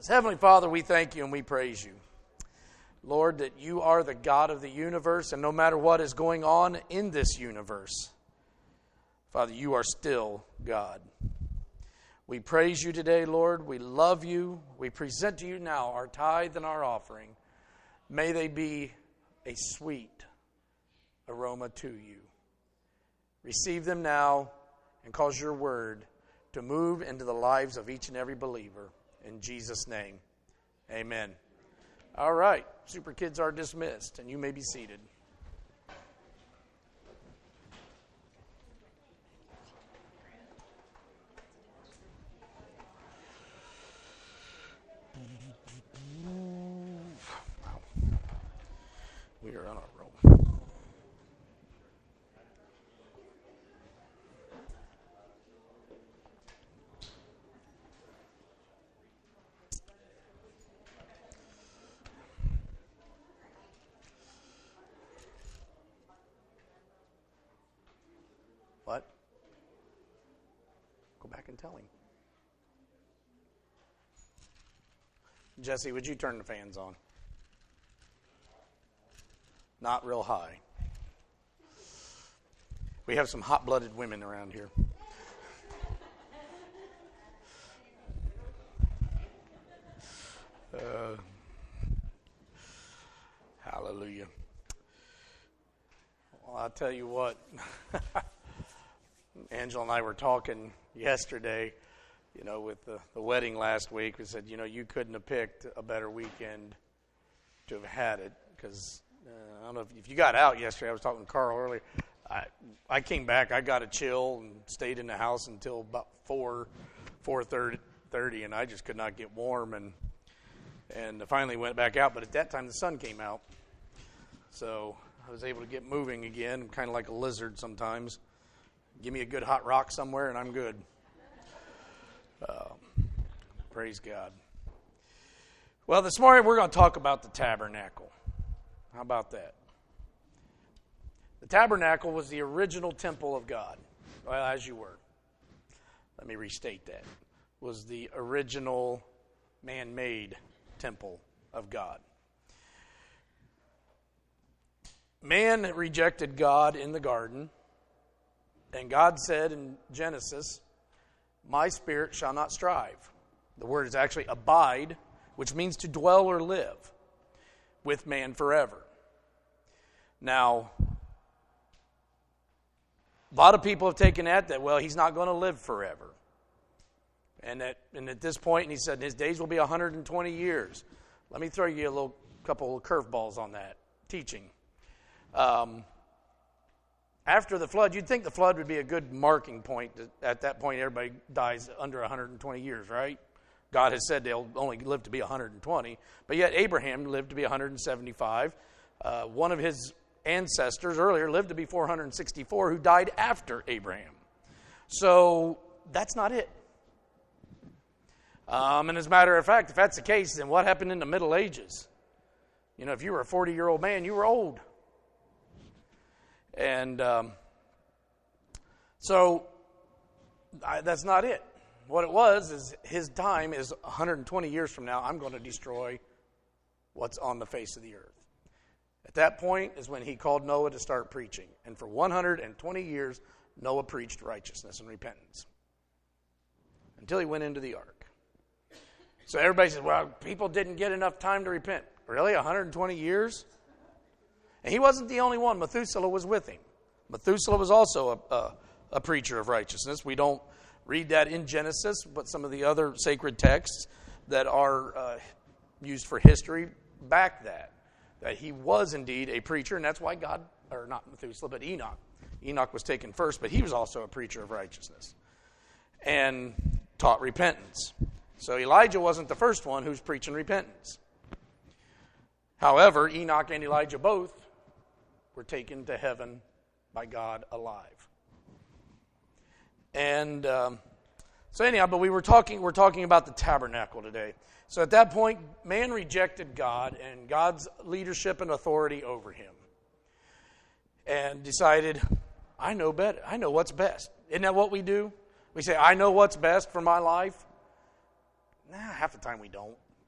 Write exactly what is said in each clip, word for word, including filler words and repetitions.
Heavenly Father, we thank you and we praise you. Lord, that you are the God of the universe, and no matter what is going on in this universe, Father, you are still God. We praise you today, Lord. We love you. We present to you now our tithe and our offering. May they be a sweet aroma to you. Receive them now and cause your word to move into the lives of each and every believer. In Jesus' name, amen. All right, Super Kids are dismissed, and you may be seated. Wow. We are on a roll. What? Go back and tell him. Jesse, would you turn the fans on? Not real high. We have some hot-blooded women around here. Uh, hallelujah. Well, I'll tell you what. Angela and I were talking yesterday, you know, with the, the wedding last week. We said, you know, you couldn't have picked a better weekend to have had it, because uh, I don't know if, if you got out yesterday. I was talking to Carl earlier. I I came back. I got a chill and stayed in the house until about four, four thirty, and I just could not get warm, and and finally went back out. But at that time, the sun came out, so I was able to get moving again. I'm kind of like a lizard sometimes. Give me a good hot rock somewhere, and I'm good. Uh, praise God. Well, this morning we're going to talk about the tabernacle. How about that? The tabernacle was the original temple of God. Well, as you were. Let me restate that. Was the original man-made temple of God. Man rejected God in the garden. And God said in Genesis, my spirit shall not strive. The word is actually abide, which means to dwell or live with man forever. Now, a lot of people have taken that, that, well, he's not going to live forever. And at, and at this point, and he said his days will be one hundred twenty years. Let me throw you a little couple of curveballs on that teaching. Um After the flood, you'd think the flood would be a good marking point. At that point, everybody dies under one hundred twenty years, right? God has said they'll only live to be one hundred twenty. But yet Abraham lived to be one hundred seventy-five. Uh, one of his ancestors earlier lived to be four hundred sixty-four, who died after Abraham. So that's not it. Um, and as a matter of fact, if that's the case, then what happened in the Middle Ages? You know, if you were a forty-year-old man, you were old. And um, so I, that's not it. What it was is his time is one hundred twenty years from now, I'm going to destroy what's on the face of the earth. At that point is when he called Noah to start preaching. And for one hundred twenty years, Noah preached righteousness and repentance until he went into the ark. So everybody says, well, people didn't get enough time to repent. Really? one hundred twenty years? And he wasn't the only one. Methuselah was with him. Methuselah was also a, a, a preacher of righteousness. We don't read that in Genesis, but some of the other sacred texts that are uh, used for history back that. That he was indeed a preacher, and that's why God, or not Methuselah, but Enoch. Enoch was taken first, but he was also a preacher of righteousness and taught repentance. So Elijah wasn't the first one who's preaching repentance. However, Enoch and Elijah both were taken to heaven by God alive. And um, so anyhow, but we were talking, we're talking about the tabernacle today. So at that point, man rejected God and God's leadership and authority over him. And decided, I know better. I know what's best. Isn't that what we do? We say, I know what's best for my life. Nah, half the time we don't.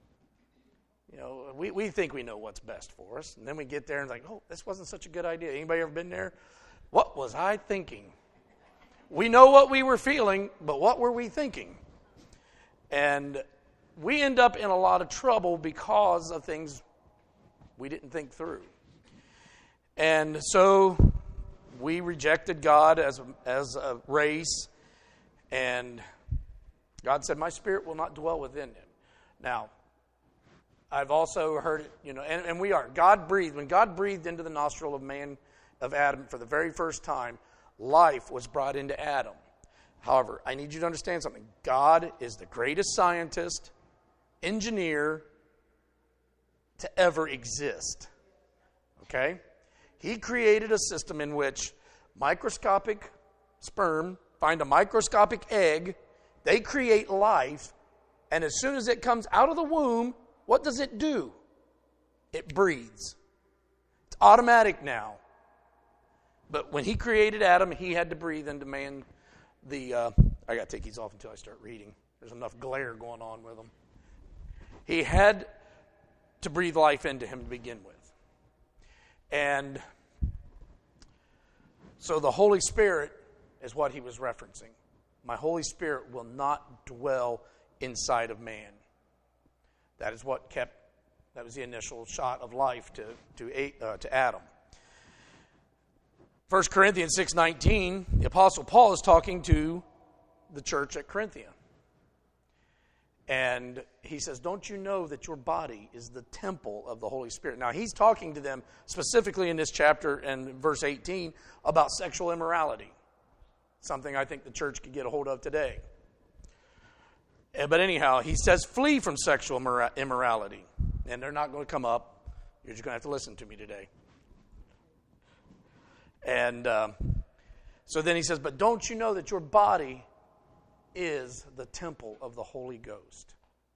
You know, we, we think we know what's best for us. And then we get there and like, oh, this wasn't such a good idea. Anybody ever been there? What was I thinking? We know what we were feeling, but what were we thinking? And we end up in a lot of trouble because of things we didn't think through. And so we rejected God as a, as a race. And God said, my spirit will not dwell within him. Now, I've also heard it, you know, and, and we are. God breathed. When God breathed into the nostril of man, of Adam, for the very first time, life was brought into Adam. However, I need you to understand something. God is the greatest scientist, engineer to ever exist. Okay? He created a system in which microscopic sperm find a microscopic egg, they create life, and as soon as it comes out of the womb, what does it do? It breathes. It's automatic now. But when he created Adam, he had to breathe into man. The uh, I got to take these off until I start reading. There's enough glare going on with them. He had to breathe life into him to begin with. And so the Holy Spirit is what he was referencing. My Holy Spirit will not dwell inside of man. That is what kept, that was the initial shot of life to to, uh, to Adam. First Corinthians six nineteen, the Apostle Paul is talking to the church at Corinthia. And he says, don't you know that your body is the temple of the Holy Spirit? Now, he's talking to them specifically in this chapter and verse eighteen about sexual immorality. Something I think the church could get a hold of today. But anyhow, he says, flee from sexual immorality. And they're not going to come up. You're just going to have to listen to me today. And um, so then he says, but don't you know that your body is the temple of the Holy Ghost?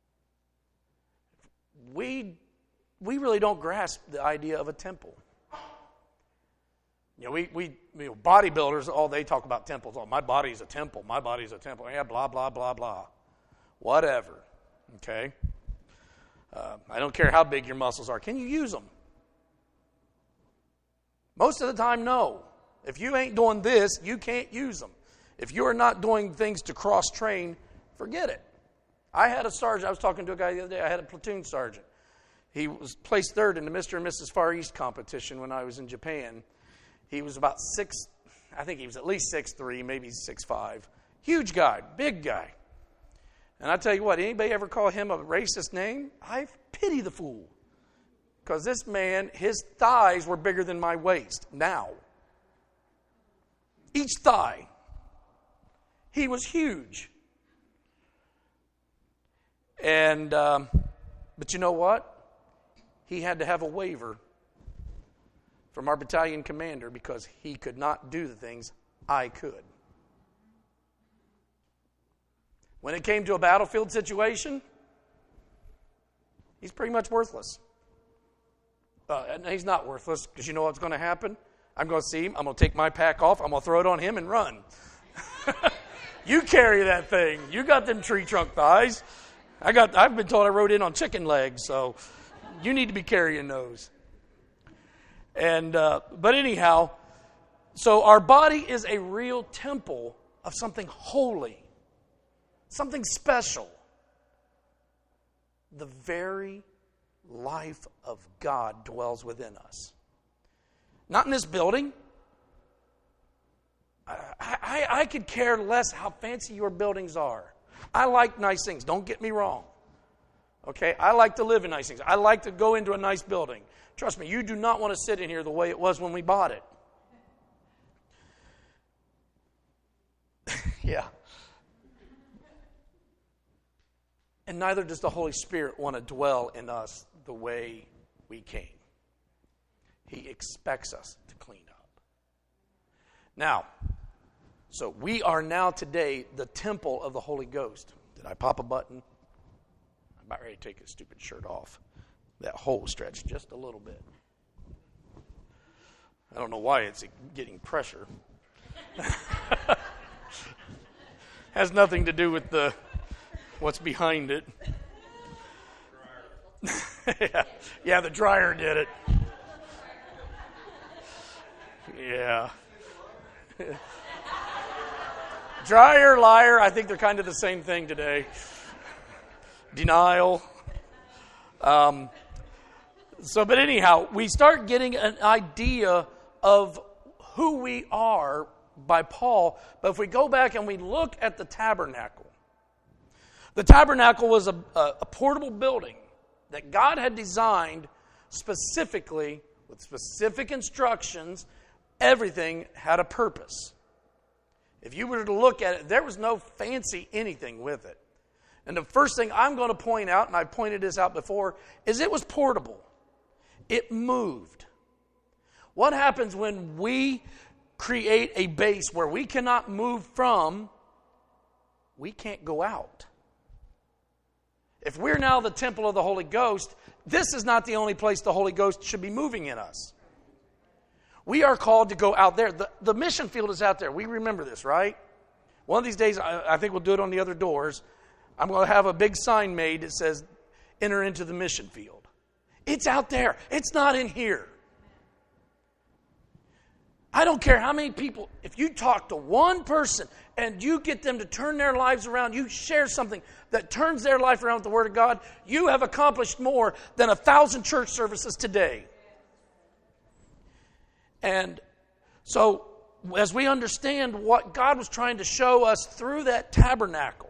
We, we really don't grasp the idea of a temple. You know, we, we you know, bodybuilders, oh, they talk about temples. Oh, my body's a temple. My body's a temple. Yeah, blah, blah, blah, blah. Whatever. Okay? Uh, I don't care how big your muscles are. Can you use them? Most of the time, no. If you ain't doing this, you can't use them. If you are not doing things to cross-train, forget it. I had a sergeant. I was talking to a guy the other day. I had a platoon sergeant. He was placed third in the Mister and Missus Far East competition when I was in Japan. He was about six, I think he was at least six three, maybe six five. Huge guy, big guy. And I tell you what, anybody ever call him a racist name? I pity the fool. Because this man, his thighs were bigger than my waist now. Each thigh. He was huge. And, um, but you know what? He had to have a waiver from our battalion commander because he could not do the things I could. When it came to a battlefield situation, he's pretty much worthless. Uh, and he's not worthless because you know what's going to happen? I'm going to see him. I'm going to take my pack off. I'm going to throw it on him and run. You carry that thing. You got them tree trunk thighs. I got. I've been told I rode in on chicken legs, so you need to be carrying those. And uh, but anyhow, so our body is a real temple of something holy, something special. The very life of God dwells within us. Not in this building. I, I, I could care less how fancy your buildings are. I like nice things. Don't get me wrong. Okay? I like to live in nice things. I like to go into a nice building. Trust me, you do not want to sit in here the way it was when we bought it. Yeah. And neither does the Holy Spirit want to dwell in us the way we came. He expects us to clean up. Now, so we are now today the temple of the Holy Ghost. Did I pop a button? I'm about ready to take this stupid shirt off. That hole stretched just a little bit. I don't know why it's getting pressure. Has nothing to do with the what's behind it. yeah. yeah, the dryer did it. Yeah. Dryer, liar, I think they're kind of the same thing today. Denial. Um, so, but anyhow, we start getting an idea of who we are by Paul. But if we go back and we look at the tabernacle, the tabernacle was a, a, a portable building that God had designed specifically with specific instructions. Everything had a purpose. If you were to look at it, there was no fancy anything with it. And the first thing I'm going to point out, and I pointed this out before, is it was portable. It moved. What happens when we create a base where we cannot move from? We can't go out. If we're now the temple of the Holy Ghost, this is not the only place the Holy Ghost should be moving in us. We are called to go out there. The, the mission field is out there. We remember this, right? One of these days, I, I think we'll do it on the other doors. I'm going to have a big sign made that says, enter into the mission field. It's out there. It's not in here. I don't care how many people, if you talk to one person and you get them to turn their lives around, you share something that turns their life around with the Word of God, you have accomplished more than a thousand church services today. And so, as we understand what God was trying to show us through that tabernacle,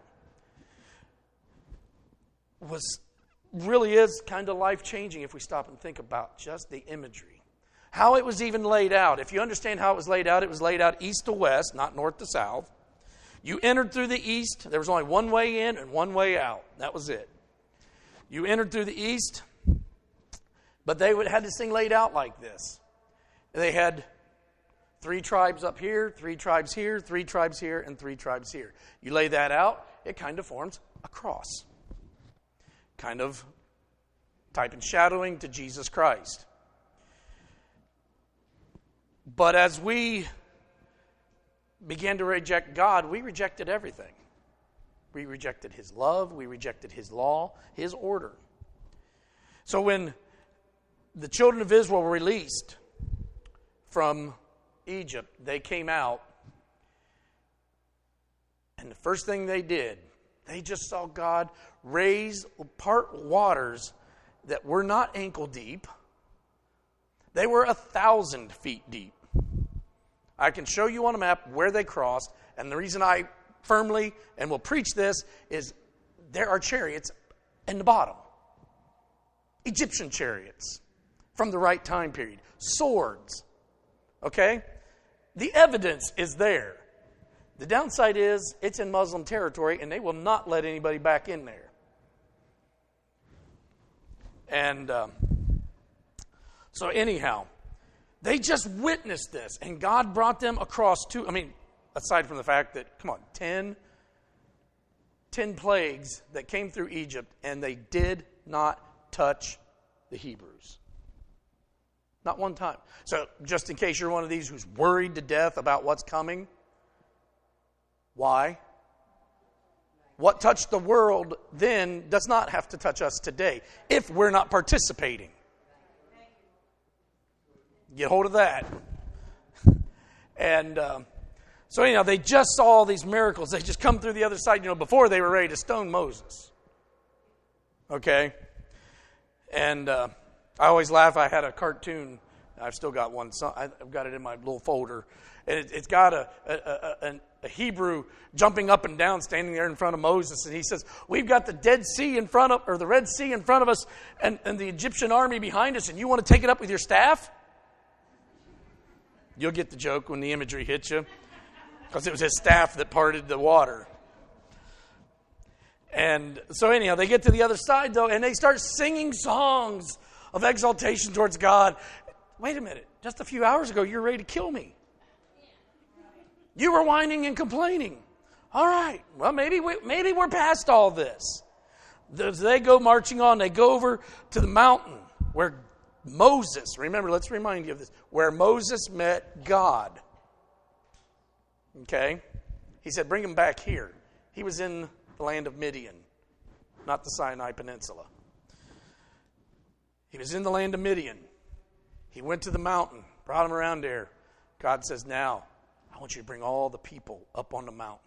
was really is kind of life-changing if we stop and think about just the imagery. How it was even laid out. If you understand how it was laid out, it was laid out east to west, not north to south. You entered through the east. There was only one way in and one way out. That was it. You entered through the east, but they would had this thing laid out like this. They had three tribes up here, three tribes here, three tribes here, and three tribes here. You lay that out, it kind of forms a cross. Kind of type and shadowing to Jesus Christ. But as we began to reject God, we rejected everything. We rejected His love, we rejected His law, His order. So when the children of Israel were released from Egypt, they came out, and the first thing they did, they just saw God raise part waters that were not ankle deep. They were a thousand feet deep. I can show you on a map where they crossed, and the reason I firmly and will preach this is there are chariots in the bottom. Egyptian chariots from the right time period. Swords. Okay? The evidence is there. The downside is it's in Muslim territory, and they will not let anybody back in there. And um, so anyhow, they just witnessed this, and God brought them across two, I mean, aside from the fact that, come on, ten, ten plagues that came through Egypt, and they did not touch the Hebrews. Not one time. So just in case you're one of these who's worried to death about what's coming, why? What touched the world then does not have to touch us today if we're not participating. Get hold of that. And um, so anyhow, they just saw all these miracles. They just come through the other side. You know, before they were ready to stone Moses. Okay? And uh, I always laugh. I had a cartoon. I've still got one. So I've got it in my little folder. And it, it's got a, a, a, a Hebrew jumping up and down, standing there in front of Moses. And he says, we've got the Dead Sea in front of, or the Red Sea in front of us, and, and the Egyptian army behind us, and you want to take it up with your staff? You'll get the joke when the imagery hits you. Because it was his staff that parted the water. And so anyhow, they get to the other side, though, and they start singing songs of exaltation towards God. Wait a minute. Just a few hours ago, you were ready to kill me. You were whining and complaining. All right. Well, maybe, we, maybe we're past all this. As they go marching on, they go over to the mountain where Moses, remember, let's remind you of this, where Moses met God. Okay? He said, bring him back here. He was in the land of Midian, not the Sinai Peninsula. He was in the land of Midian. He went to the mountain, brought him around there. God says, now, I want you to bring all the people up on the mountain.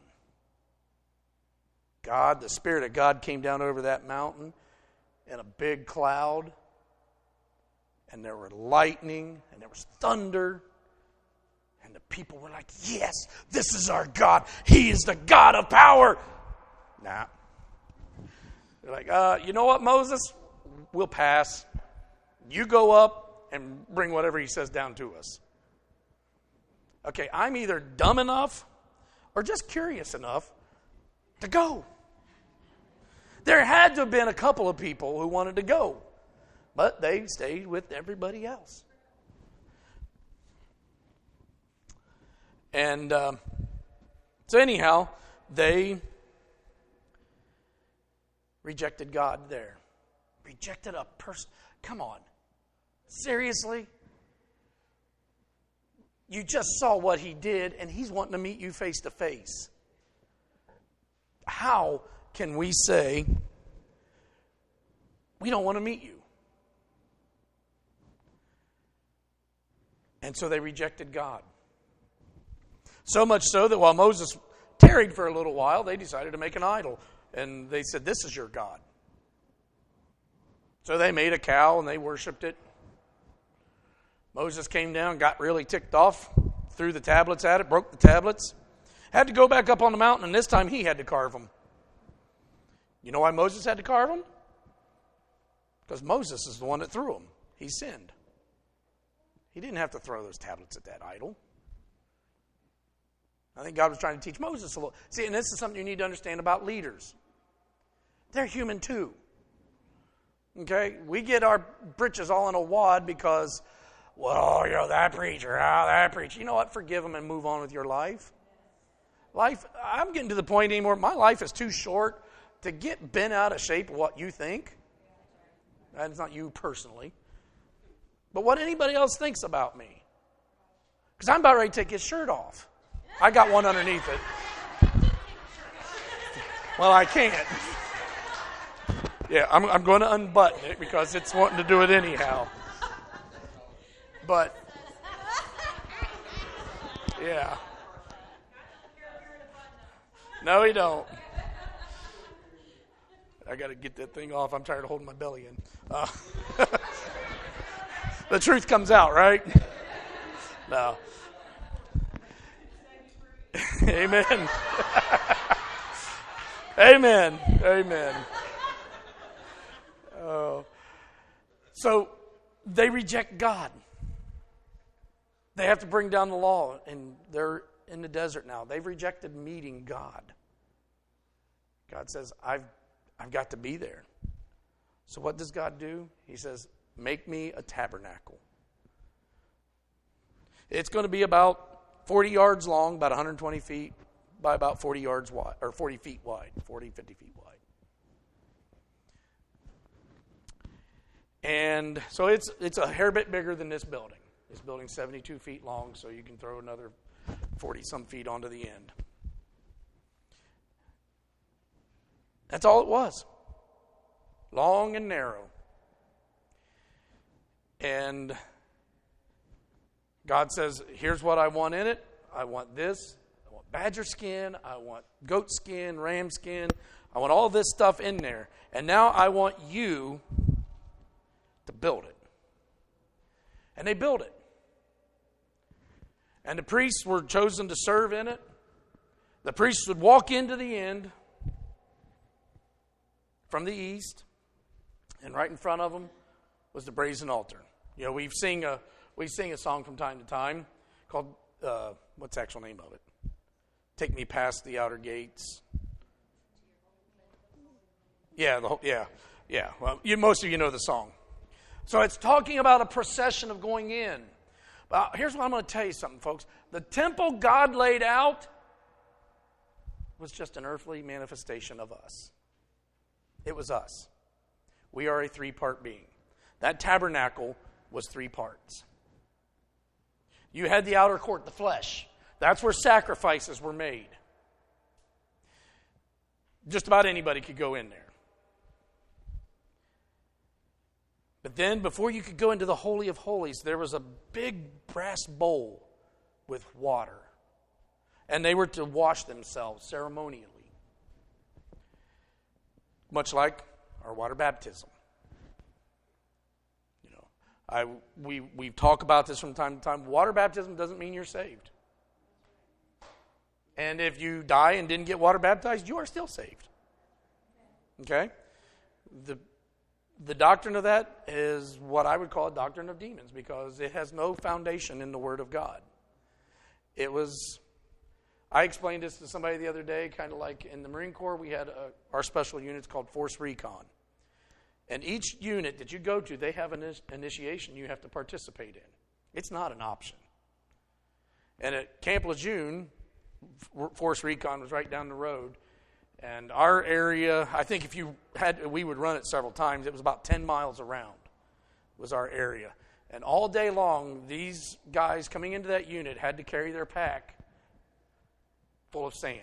God, the Spirit of God came down over that mountain in a big cloud. And there were lightning, and there was thunder. And the people were like, yes, this is our God. He is the God of power. Nah. They're like, uh, you know what, Moses? We'll pass. You go up and bring whatever he says down to us. Okay, I'm either dumb enough or just curious enough to go. There had to have been a couple of people who wanted to go, but they stayed with everybody else. And uh, so anyhow, they rejected God there. Rejected a person. Come on. Seriously? You just saw what he did, and he's wanting to meet you face to face. How can we say we don't want to meet you? And so they rejected God. So much so that while Moses tarried for a little while, they decided to make an idol. And they said, this is your God. So they made a cow and they worshipped it. Moses came down, got really ticked off, threw the tablets at it, broke the tablets. Had to go back up on the mountain, and this time he had to carve them. You know why Moses had to carve them? Because Moses is the one that threw them. He sinned. He didn't have to throw those tablets at that idol. I think God was trying to teach Moses a little. See, and this is something you need to understand about leaders. They're human too. Okay? We get our britches all in a wad because, well, you know, that preacher, oh, that preacher. You know what? Forgive them and move on with your life. Life, I'm getting to the point anymore, my life is too short to get bent out of shape of what you think. That's not you personally. But what anybody else thinks about me. Because I'm about ready to take his shirt off. I got one underneath it. Well, I can't. Yeah, I'm, I'm going to unbutton it because it's wanting to do it anyhow. But, yeah. No, he don't. I got to get that thing off. I'm tired of holding my belly in. Uh, the truth comes out, right? No. Amen. Amen. Amen. Oh. So they reject God. They have to bring down the law, and they're in the desert now. They've rejected meeting God. God says, I've, I've got to be there. So what does God do? He says, make me a tabernacle. It's going to be about forty yards long, about one hundred twenty feet by about forty yards wide, or forty feet wide, forty, fifty feet wide. And so it's it's a hair bit bigger than this building. This building's seventy-two feet long, so you can throw another forty-some feet onto the end. That's all it was. Long and narrow. And God says, here's what I want in it. I want this. I want badger skin. I want goat skin, ram skin. I want all this stuff in there. And now I want you to build it. And they built it. And the priests were chosen to serve in it. The priests would walk into the end from the east, and right in front of them was the brazen altar. You know, we've sing a we sing a song from time to time called uh, what's the actual name of it? Take me past the outer gates. Yeah, the whole, yeah, yeah. Well, you, most of you know the song. So it's talking about a procession of going in. But here's what I'm going to tell you something, folks. The temple God laid out was just an earthly manifestation of us. It was us. We are a three-part being. That tabernacle was three parts. You had the outer court, the flesh. That's where sacrifices were made. Just about anybody could go in there. But then, before you could go into the Holy of Holies, there was a big brass bowl with water. And they were to wash themselves ceremonially. Much like our water baptism. You know, I we we talk about this from time to time. Water baptism doesn't mean you're saved. And if you die and didn't get water baptized, you are still saved. Okay? The the doctrine of that is what I would call a doctrine of demons, because it has no foundation in the Word of God. It was, I explained this to somebody the other day, kind of like in the Marine Corps, we had a, our special units called Force Recon. And each unit that you go to, they have an initiation you have to participate in. It's not an option. And at Camp Lejeune, Force Recon was right down the road. And our area, I think if you had, we would run it several times. It was about ten miles around was our area. And all day long, these guys coming into that unit had to carry their pack full of sand.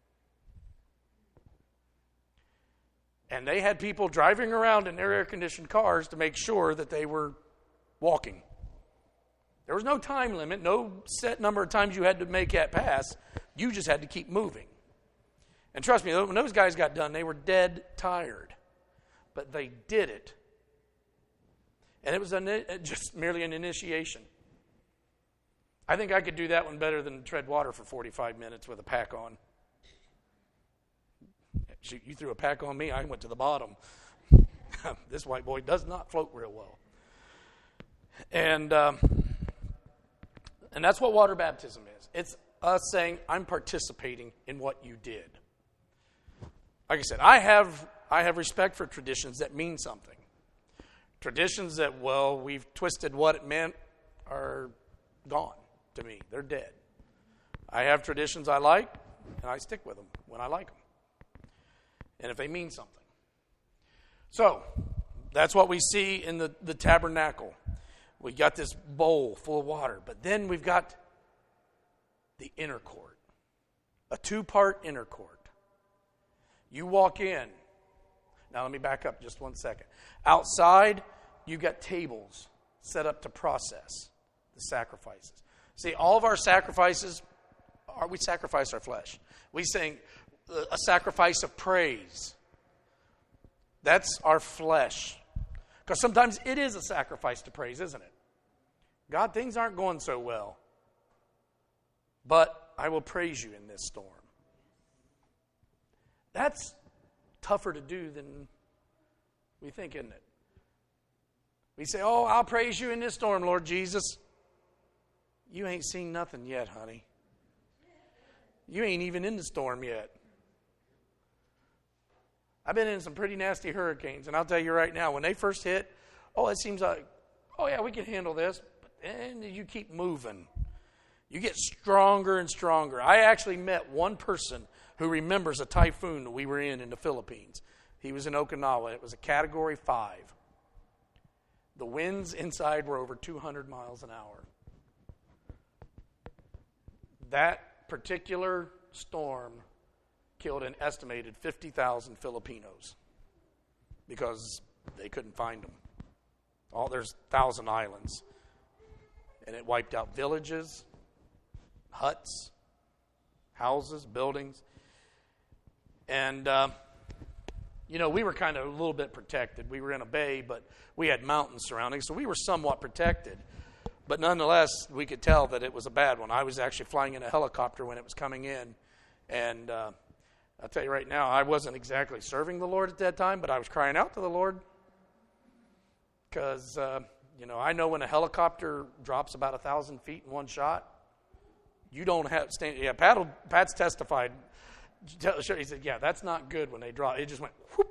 And they had people driving around in their air-conditioned cars to make sure that they were walking. There was no time limit, no set number of times you had to make that pass. You just had to keep moving. And trust me, when those guys got done, they were dead tired. But they did it. And it was an, just merely an initiation. I think I could do that one better than tread water for forty-five minutes with a pack on. Shoot, you threw a pack on me, I went to the bottom. This white boy does not float real well. And um, and that's what water baptism is. It's us saying, I'm participating in what you did. Like I said, I have I have respect for traditions that mean something. Traditions that, well, we've twisted what it meant are gone to me. They're dead. I have traditions I like, and I stick with them when I like them. And if they mean something. So, that's what we see in the, the tabernacle. We got this bowl full of water. But then we've got the inner court. A two-part inner court. You walk in. Now let me back up just one second. Outside, you've got tables set up to process the sacrifices. See, all of our sacrifices, are we sacrifice our flesh. We sing a sacrifice of praise. That's our flesh. Because sometimes it is a sacrifice to praise, isn't it? God, things aren't going so well. But I will praise you in this storm. That's tougher to do than we think, isn't it? We say, oh, I'll praise you in this storm, Lord Jesus. You ain't seen nothing yet, honey. You ain't even in the storm yet. I've been in some pretty nasty hurricanes, and I'll tell you right now, when they first hit, oh, it seems like, oh yeah, we can handle this. But then you keep moving. You get stronger and stronger. I actually met one person who remembers a typhoon that we were in in the Philippines. He was in Okinawa. It was a Category five. The winds inside were over two hundred miles an hour. That particular storm killed an estimated fifty thousand Filipinos because they couldn't find them. All there's one thousand islands. And it wiped out villages, huts, houses, buildings. And, uh, you know, we were kind of a little bit protected. We were in a bay, but we had mountains surrounding, so we were somewhat protected. But nonetheless, we could tell that it was a bad one. I was actually flying in a helicopter when it was coming in. And uh, I'll tell you right now, I wasn't exactly serving the Lord at that time, but I was crying out to the Lord. Because, uh, you know, I know when a helicopter drops about one thousand feet in one shot, you don't have, stand, yeah, Pat, Pat's testified. He said, yeah, that's not good when they drop. It just went whoop.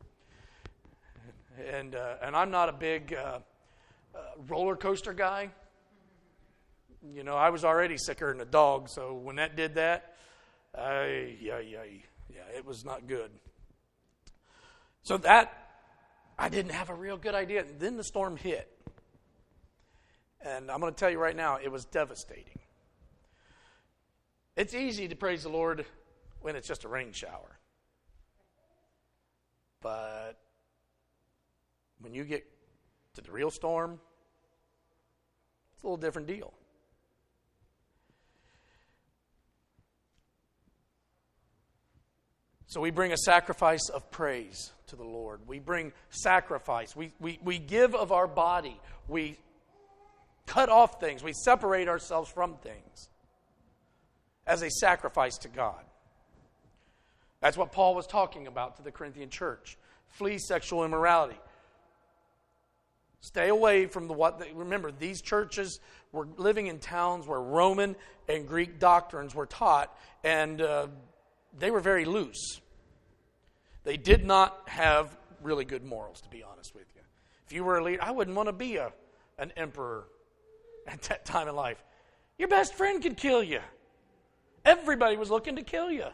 And, uh, and I'm not a big uh, uh, roller coaster guy. You know, I was already sicker than a dog, so when that did that, I, yeah, yeah, yeah, it was not good. So that, I didn't have a real good idea. And then the storm hit. And I'm going to tell you right now, it was devastating. It's easy to praise the Lord when it's just a rain shower. But when you get to the real storm, it's a little different deal. So we bring a sacrifice of praise to the Lord. We bring sacrifice. We, we, we give of our body. We cut off things. We separate ourselves from things as a sacrifice to God. That's what Paul was talking about to the Corinthian church. Flee sexual immorality. Stay away from the what. They, remember, these churches were living in towns where Roman and Greek doctrines were taught, and uh, they were very loose. They did not have really good morals, to be honest with you. If you were a leader, I wouldn't want to be a an emperor at that time in life. Your best friend could kill you. Everybody was looking to kill you.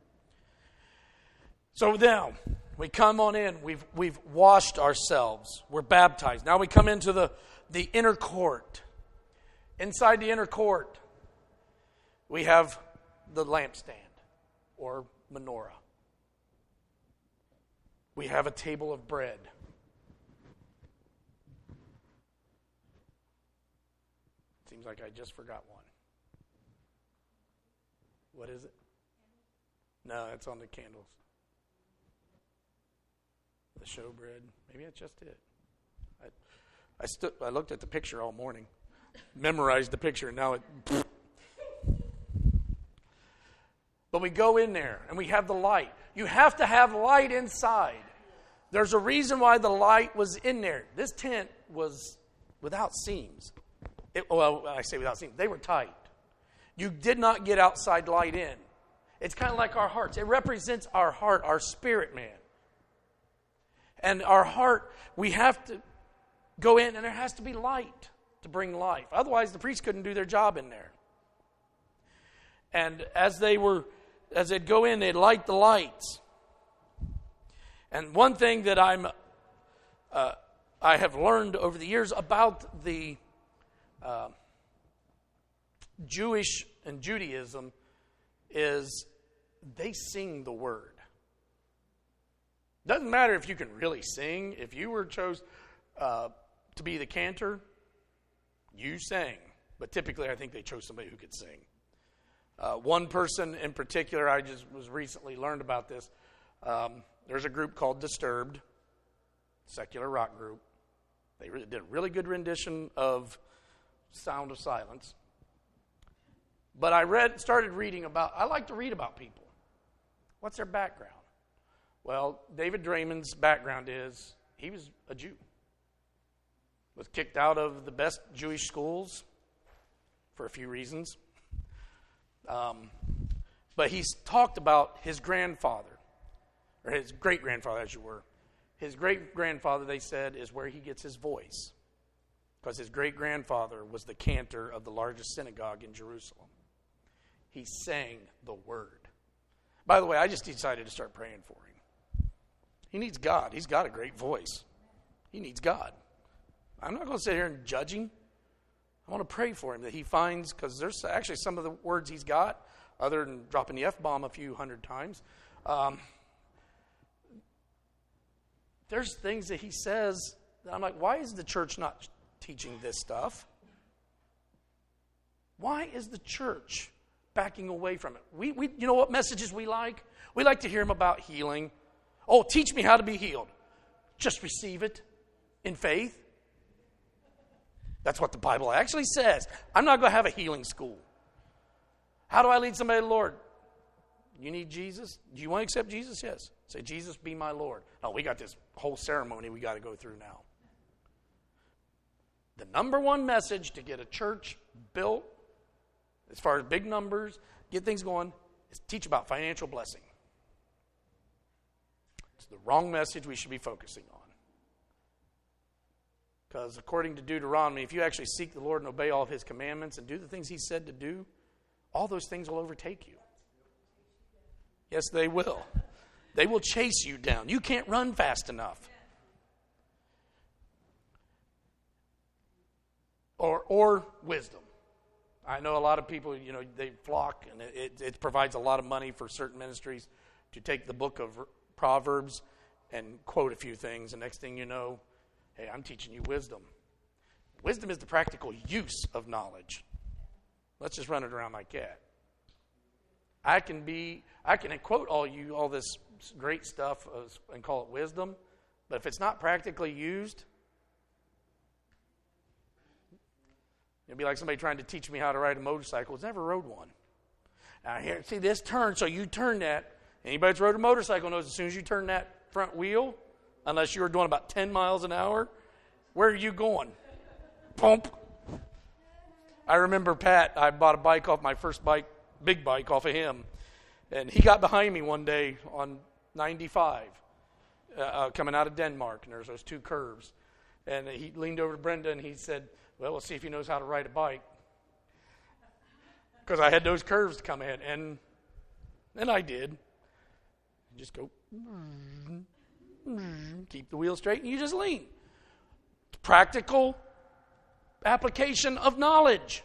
So now, we come on in. We've we've washed ourselves. We're baptized. Now we come into the, the inner court. Inside the inner court, we have the lampstand or menorah. We have a table of bread. Seems like I just forgot one. What is it? No, it's on the candles. The showbread. Maybe that's just it. I, I stood. I looked at the picture all morning, memorized the picture, and now it. But we go in there and we have the light. You have to have light inside. There's a reason why the light was in there. This tent was without seams. It, well, I say without seams. They were tight. You did not get outside light in. It's kind of like our hearts. It represents our heart, our spirit man. And our heart, we have to go in and there has to be light to bring life. Otherwise, the priests couldn't do their job in there. And as they were, as they'd go in, they'd light the lights. And one thing that I'm, uh, I have learned over the years about the uh, Jewish and Judaism is they sing the word. Doesn't matter if you can really sing. If you were chose uh, to be the cantor, you sang. But typically, I think they chose somebody who could sing. Uh, one person in particular, I just was recently learned about this. Um, there's a group called Disturbed, secular rock group. They really did a really good rendition of Sound of Silence. But I read, started reading about, I like to read about people. What's their background? Well, David Draymond's background is he was a Jew. Was kicked out of the best Jewish schools for a few reasons. Um, but he's talked about his grandfather, or his great-grandfather, as you were. His great-grandfather, they said, is where he gets his voice. Because his great-grandfather was the cantor of the largest synagogue in Jerusalem. He sang the word. By the way, I just decided to start praying for him. He needs God. He's got a great voice. He needs God. I'm not going to sit here and judge him. I want to pray for him that he finds, because there's actually some of the words he's got, other than dropping the F-bomb a few hundred times. Um, there's things that he says that I'm like, why is the church not teaching this stuff? Why is the church backing away from it? We, we, you know what messages we like? We like to hear them about healing. Oh, teach me how to be healed. Just receive it in faith. That's what the Bible actually says. I'm not going to have a healing school. How do I lead somebody to the Lord? You need Jesus? Do you want to accept Jesus? Yes. Say, Jesus, be my Lord. No, we got this whole ceremony we got to go through now. The number one message to get a church built, as far as big numbers, get things going, is teach about financial blessing. It's the wrong message we should be focusing on. Because according to Deuteronomy, if you actually seek the Lord and obey all of his commandments and do the things he said to do, all those things will overtake you. Yes, they will. They will chase you down. You can't run fast enough. Or or wisdom. I know a lot of people, you know, they flock, and it, it provides a lot of money for certain ministries to take the book of Proverbs and quote a few things, and next thing you know, Hey, I'm teaching you wisdom. Wisdom is the practical use of knowledge. Let's just run it around like that. I can be, I can quote all you, all this great stuff and call it wisdom, but if it's not practically used, it'd be like somebody trying to teach me how to ride a motorcycle. It's never rode one. Now here, see this turn, so you turn that. Anybody that's rode a motorcycle knows as soon as you turn that front wheel, unless you were doing about ten miles an hour, where are you going? Pump. I remember Pat, I bought a bike off my first bike, big bike off of him. And he got behind me one day on ninety-five, uh, uh, coming out of Denmark, and there's those two curves. And he leaned over to Brenda and he said, well, we'll see if he knows how to ride a bike. Because I had those curves to come in, and and I did. Just go, keep the wheel straight, and you just lean. Practical application of knowledge.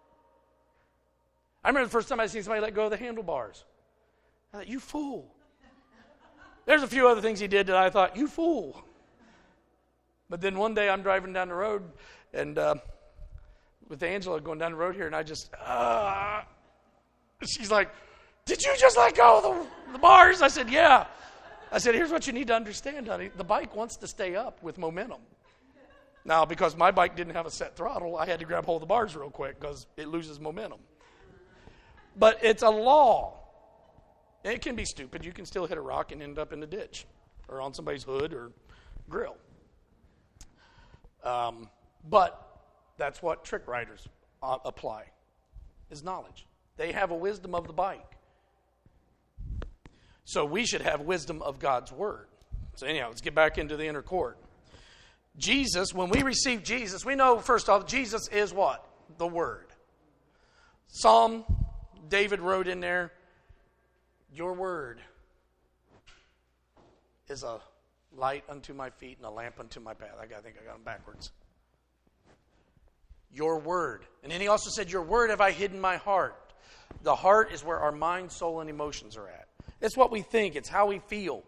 I remember the first time I seen somebody let go of the handlebars. I thought, you fool. There's a few other things he did that I thought, you fool. But then one day I'm driving down the road, and uh, with Angela going down the road here, and I just, uh, she's like, did you just let go of the, the bars? I said, yeah. I said, here's what you need to understand, honey. The bike wants to stay up with momentum. Now, because my bike didn't have a set throttle, I had to grab hold of the bars real quick because it loses momentum. But it's a law. It can be stupid. You can still hit a rock and end up in the ditch or on somebody's hood or grill. Um, but that's what trick riders uh, apply, is knowledge. They have a wisdom of the bike. So we should have wisdom of God's word. So anyhow, let's get back into the inner court. Jesus, when we receive Jesus, we know first off, Jesus is what? The Word. Psalm, David wrote in there, your word is a light unto my feet and a lamp unto my path. I think I got them backwards. Your word. And then he also said, your word have I hidden in my heart. The heart is where our mind, soul, and emotions are at. It's what we think. It's how we feel.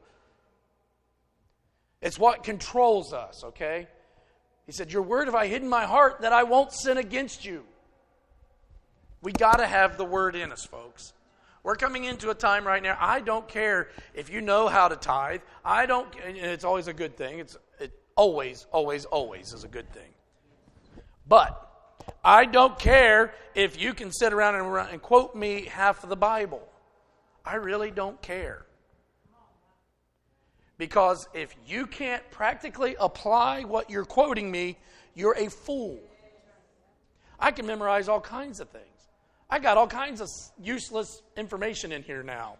It's what controls us, okay? He said, your word have I hidden in my heart that I won't sin against you. We got to have the word in us, folks. We're coming into a time right now. I don't care if you know how to tithe. I don't, and it's always a good thing. It's it always, always, always is a good thing. But I don't care if you can sit around and, and quote me half of the Bible. I really don't care. Because if you can't practically apply what you're quoting me, you're a fool. I can memorize all kinds of things. I got all kinds of useless information in here now.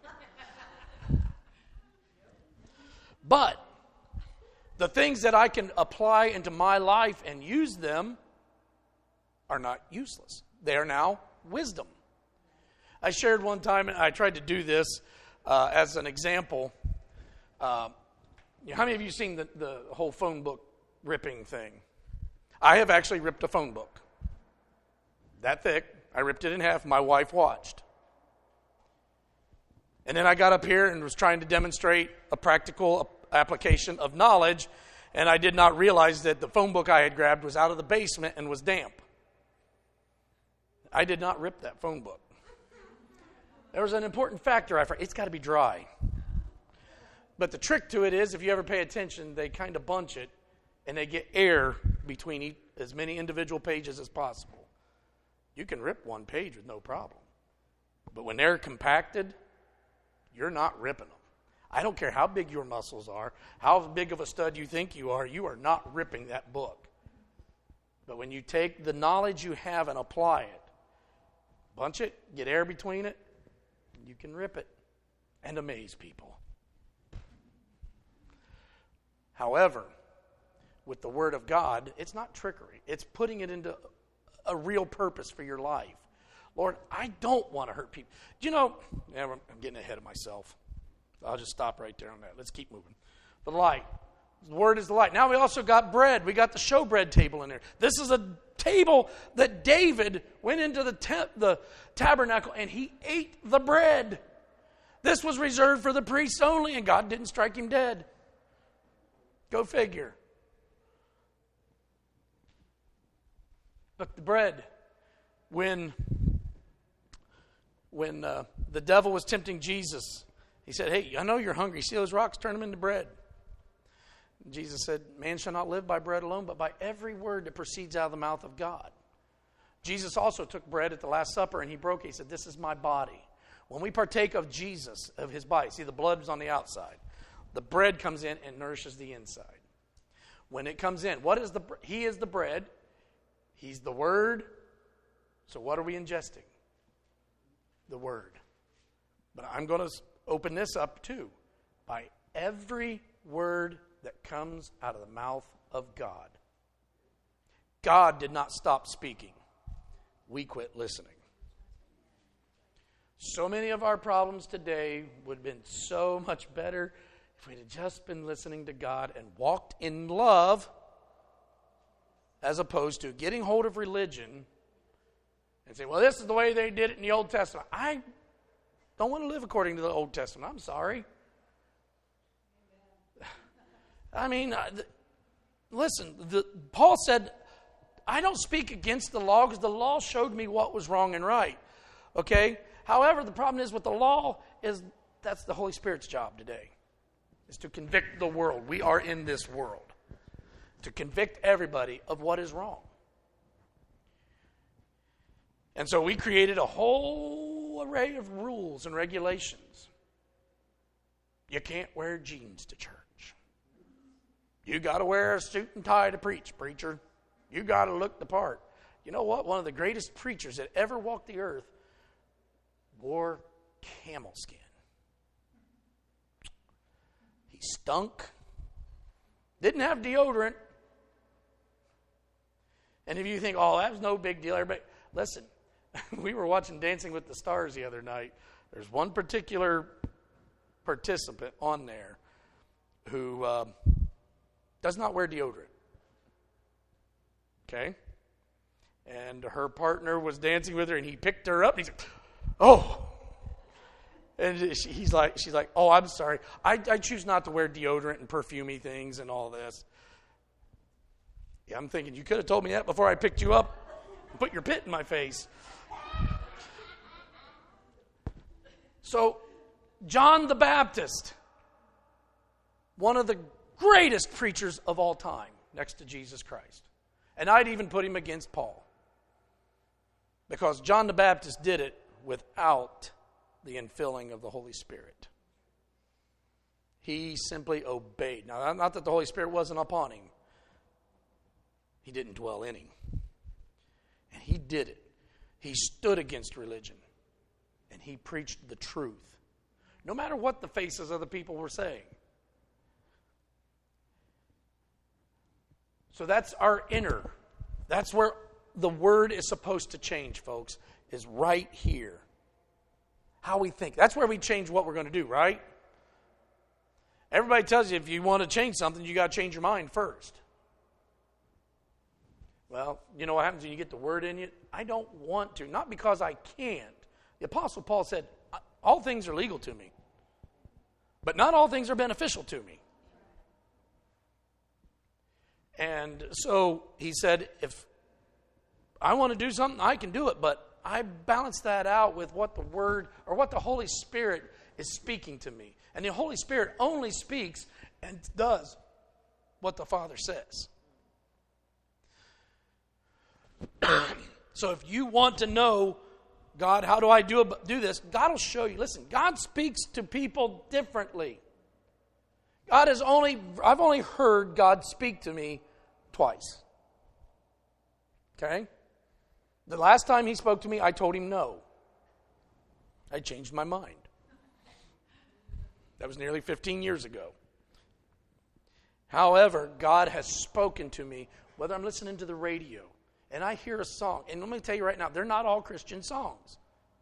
But the things that I can apply into my life and use them are not useless. They are now wisdom. I shared one time, and I tried to do this uh, as an example. Uh, how many of you seen the, the whole phone book ripping thing? I have actually ripped a phone book. That thick. I ripped it in half. My wife watched. And then I got up here and was trying to demonstrate a practical application of knowledge, and I did not realize that the phone book I had grabbed was out of the basement and was damp. I did not rip that phone book. There was an important factor. I forgot. It's got to be dry. But the trick to it is, if you ever pay attention, they kind of bunch it, and they get air between each, as many individual pages as possible. You can rip one page with no problem. But when they're compacted, you're not ripping them. I don't care how big your muscles are, how big of a stud you think you are, you are not ripping that book. But when you take the knowledge you have and apply it, bunch it, get air between it, you can rip it and amaze people. However, with the Word of God, it's not trickery. It's putting it into a real purpose for your life. Lord, I don't want to hurt people. Do you know, yeah, I'm getting ahead of myself. I'll just stop right there on that. Let's keep moving. The light. The Word is the light. Now we also got bread. We got the showbread table in there. This is a table that David went into the, te- the tabernacle and he ate the bread. This was reserved for the priests only, and God didn't strike him dead. Go figure. But the bread, when, when uh, the devil was tempting Jesus, he said, hey, I know you're hungry. See those rocks? Turn them into bread. And Jesus said, man shall not live by bread alone, but by every word that proceeds out of the mouth of God. Jesus also took bread at the Last Supper, and he broke it. He said, this is my body. When we partake of Jesus, of his body, see the blood is on the outside. The bread comes in and nourishes the inside. When it comes in, what is the? He is the bread. He's the Word. So what are we ingesting? The Word. But I'm going to open this up too. By every word that comes out of the mouth of God. God did not stop speaking. We quit listening. So many of our problems today would have been so much better if we'd have just been listening to God and walked in love, as opposed to getting hold of religion and say, well, this is the way they did it in the Old Testament. I don't want to live according to the Old Testament. I'm sorry. I mean, listen, the, Paul said, I don't speak against the law because the law showed me what was wrong and right. Okay? However, the problem is with the law is that's the Holy Spirit's job today, is to convict the world. We are in this world. To convict everybody of what is wrong. And so we created a whole array of rules and regulations. You can't wear jeans to church. You got to wear a suit and tie to preach, preacher. You got to look the part. You know what? One of the greatest preachers that ever walked the earth wore camel skin. He stunk. Didn't have deodorant. And if you think, oh, that was no big deal, everybody, listen, we were watching Dancing with the Stars the other night. There's one particular participant on there who uh, does not wear deodorant. Okay? And her partner was dancing with her, and he picked her up, and he's like, oh. And he's like, she's like, oh, I'm sorry. I, I choose not to wear deodorant and perfumey things and all this. Yeah, I'm thinking, you could have told me that before I picked you up and put your pit in my face. So, John the Baptist, one of the greatest preachers of all time, next to Jesus Christ. And I'd even put him against Paul. Because John the Baptist did it without the infilling of the Holy Spirit. He simply obeyed. Now, not that the Holy Spirit wasn't upon him. He didn't dwell in him. And he did it. He stood against religion. And he preached the truth. No matter what the faces of the people were saying. So that's our inner. That's where the word is supposed to change, folks, is right here. How we think. That's where we change what we're going to do, right? Everybody tells you if you want to change something, you got to change your mind first. Well, you know what happens when you get the word in you? I don't want to. Not because I can't. The Apostle Paul said, all things are legal to me. But not all things are beneficial to me. And so he said, if I want to do something, I can do it. But I balance that out with what the Word or what the Holy Spirit is speaking to me. And the Holy Spirit only speaks and does what the Father says. So if you want to know, God, how do I do, do this? God will show you. Listen, God speaks to people differently. God has only, I've only heard God speak to me twice. Okay? The last time he spoke to me, I told him no. I changed my mind. That was nearly fifteen years ago. However, God has spoken to me, whether I'm listening to the radio, and I hear a song. And let me tell you right now, they're not all Christian songs.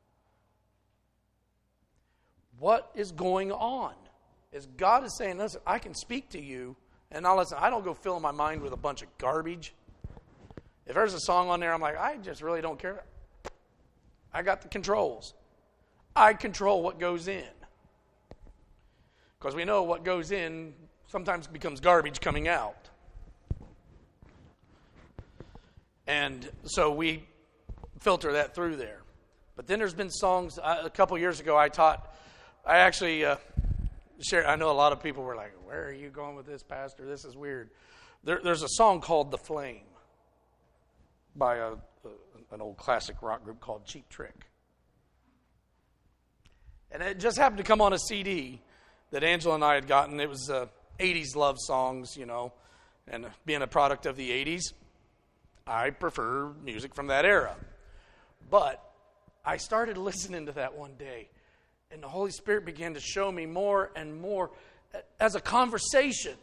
What is going on? Is God is saying, listen, I can speak to you, and now listen, I don't go filling my mind with a bunch of garbage. If there's a song on there, I'm like, I just really don't care. I got the controls. I control what goes in. Because we know what goes in sometimes becomes garbage coming out. And so we filter that through there. But then there's been songs, uh, a couple years ago I taught, I actually uh, shared, I know a lot of people were like, where are you going with this, Pastor? This is weird. There, there's a song called The Flame by a, a, an old classic rock group called Cheap Trick. And it just happened to come on a C D that Angela and I had gotten. It was uh, eighties love songs, you know, and being a product of the eighties, I prefer music from that era. But I started listening to that one day, and the Holy Spirit began to show me more and more as a conversation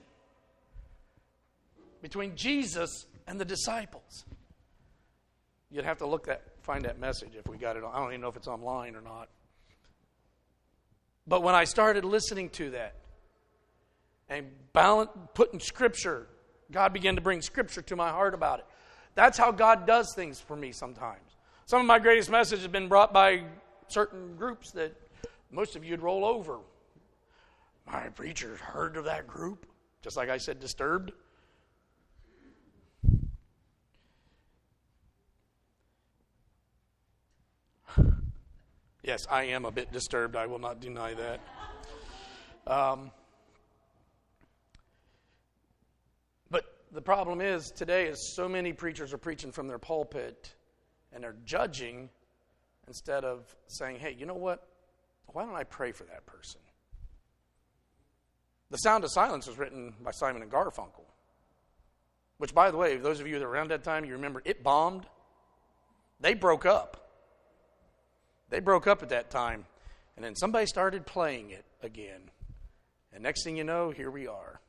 between Jesus and the disciples. You'd have to look that, find that message if we got it on. I don't even know if it's online or not. But when I started listening to that and balance, putting Scripture, God began to bring Scripture to my heart about it. That's how God does things for me sometimes. Some of my greatest messages have been brought by certain groups that most of you would roll over. My preacher heard of that group, just like I said, Disturbed. Yes, I am a bit disturbed. I will not deny that. Um, but the problem is today is so many preachers are preaching from their pulpit and they're judging instead of saying, hey, you know what? Why don't I pray for that person? The Sound of Silence was written by Simon and Garfunkel, which, by the way, those of you that were around that time, you remember it bombed. They broke up. They broke up at that time, and then somebody started playing it again. And next thing you know, here we are.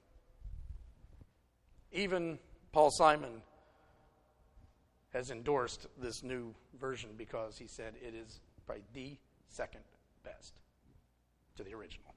Even Paul Simon has endorsed this new version because he said it is probably the second best to the original.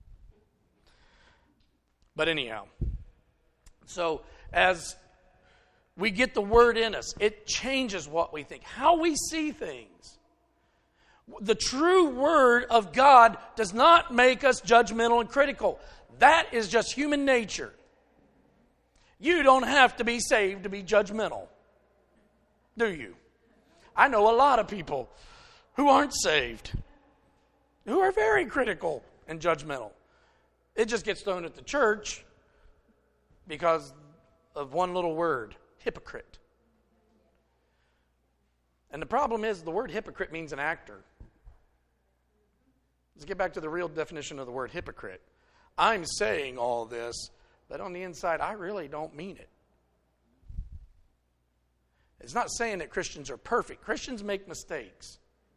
But anyhow, so as we get the Word in us, it changes what we think, how we see things. The true Word of God does not make us judgmental and critical. That is just human nature. You don't have to be saved to be judgmental, do you? I know a lot of people who aren't saved, who are very critical and judgmental. It just gets thrown at the church because of one little word, hypocrite. And the problem is the word hypocrite means an actor. Let's get back to the real definition of the word hypocrite. I'm saying all this, but on the inside, I really don't mean it. It's not saying that Christians are perfect. Christians make mistakes.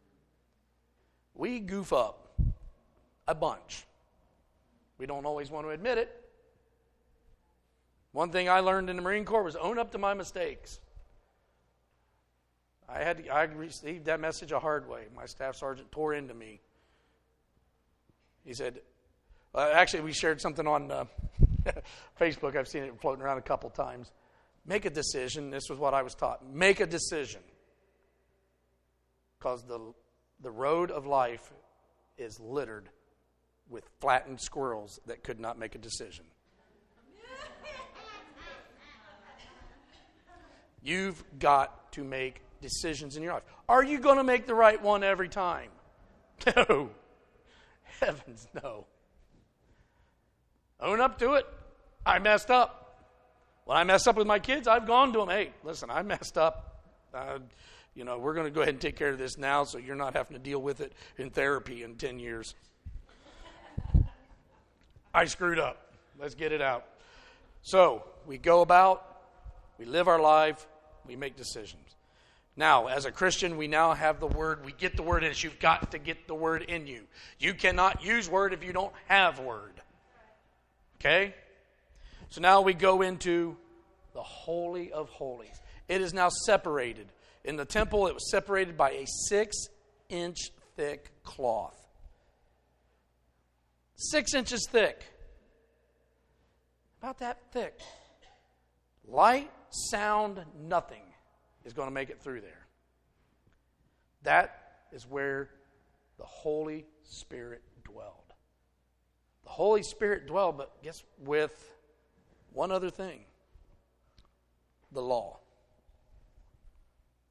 We goof up a bunch. We don't always want to admit it. One thing I learned in the Marine Corps was own up to my mistakes. I had to, I received that message a hard way. My staff sergeant tore into me. He said, uh, actually, we shared something on uh, Facebook. I've seen it floating around a couple times. Make a decision. This was what I was taught. Make a decision. Because the, the road of life is littered with flattened squirrels that could not make a decision. You've got to make decisions in your life. Are you going to make the right one every time? No. Heavens, no. Own up to it. I messed up. When I mess up with my kids, I've gone to them. Hey, listen, I messed up. Uh, you know, we're going to go ahead and take care of this now so you're not having to deal with it in therapy in ten years. I screwed up. Let's get it out. So, we go about, we live our life, we make decisions. Now, as a Christian, we now have the Word. We get the Word in us. You've got to get the Word in you. You cannot use Word if you don't have Word. Okay? So now we go into the Holy of Holies. It is now separated. In the temple, it was separated by a six-inch thick cloth. Six inches thick. About that thick. Light, sound, nothing is going to make it through there. That is where the Holy Spirit dwelled. The Holy Spirit dwelled, but guess with one other thing. The law.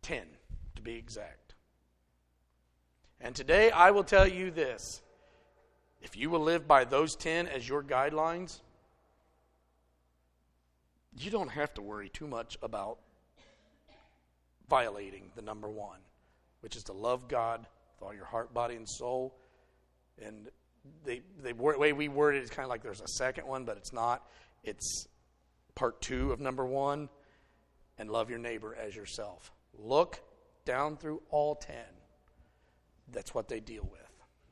ten, to be exact. And today I will tell you this. If you will live by those ten as your guidelines, you don't have to worry too much about violating the number one, which is to love God with all your heart, body, and soul. And the the way we word it is kind of like there's a second one, but it's not. It's part two of number one, and love your neighbor as yourself. Look down through all ten. That's what they deal with.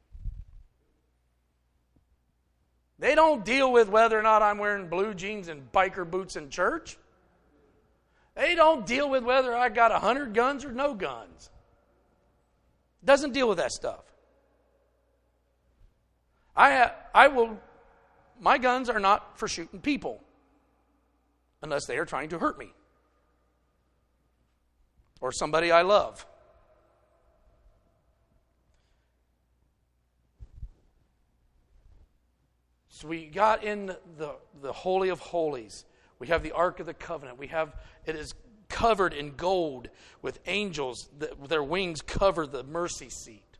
They don't deal with whether or not I'm wearing blue jeans and biker boots in church. They don't deal with whether I got a hundred guns or no guns. Doesn't deal with that stuff. I I will. My guns are not for shooting people, unless they are trying to hurt me or somebody I love. So we got in the, the Holy of Holies. We have the Ark of the Covenant. We have, it is covered in gold with angels. That their wings cover the mercy seat.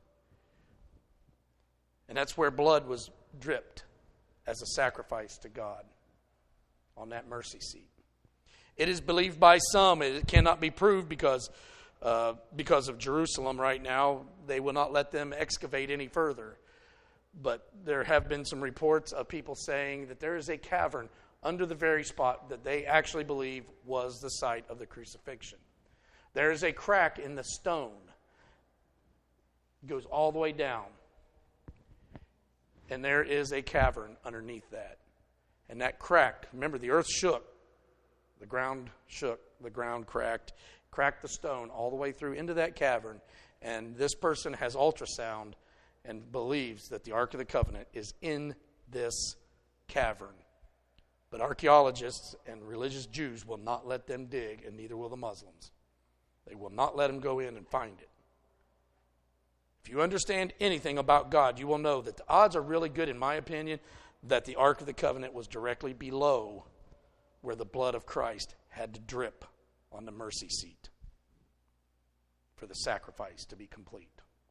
And that's where blood was dripped as a sacrifice to God on that mercy seat. It is believed by some. It cannot be proved because, uh, because of Jerusalem right now. They will not let them excavate any further. But there have been some reports of people saying that there is a cavern under the very spot that they actually believe was the site of the crucifixion. There is a crack in the stone. It goes all the way down. And there is a cavern underneath that. And that crack, remember the earth shook. The ground shook. The ground cracked. Cracked the stone all the way through into that cavern. And this person has ultrasound and believes that the Ark of the Covenant is in this cavern. But archaeologists and religious Jews will not let them dig, and neither will the Muslims. They will not let them go in and find it. If you understand anything about God, you will know that the odds are really good, in my opinion, that the Ark of the Covenant was directly below where the blood of Christ had to drip on the mercy seat for the sacrifice to be complete.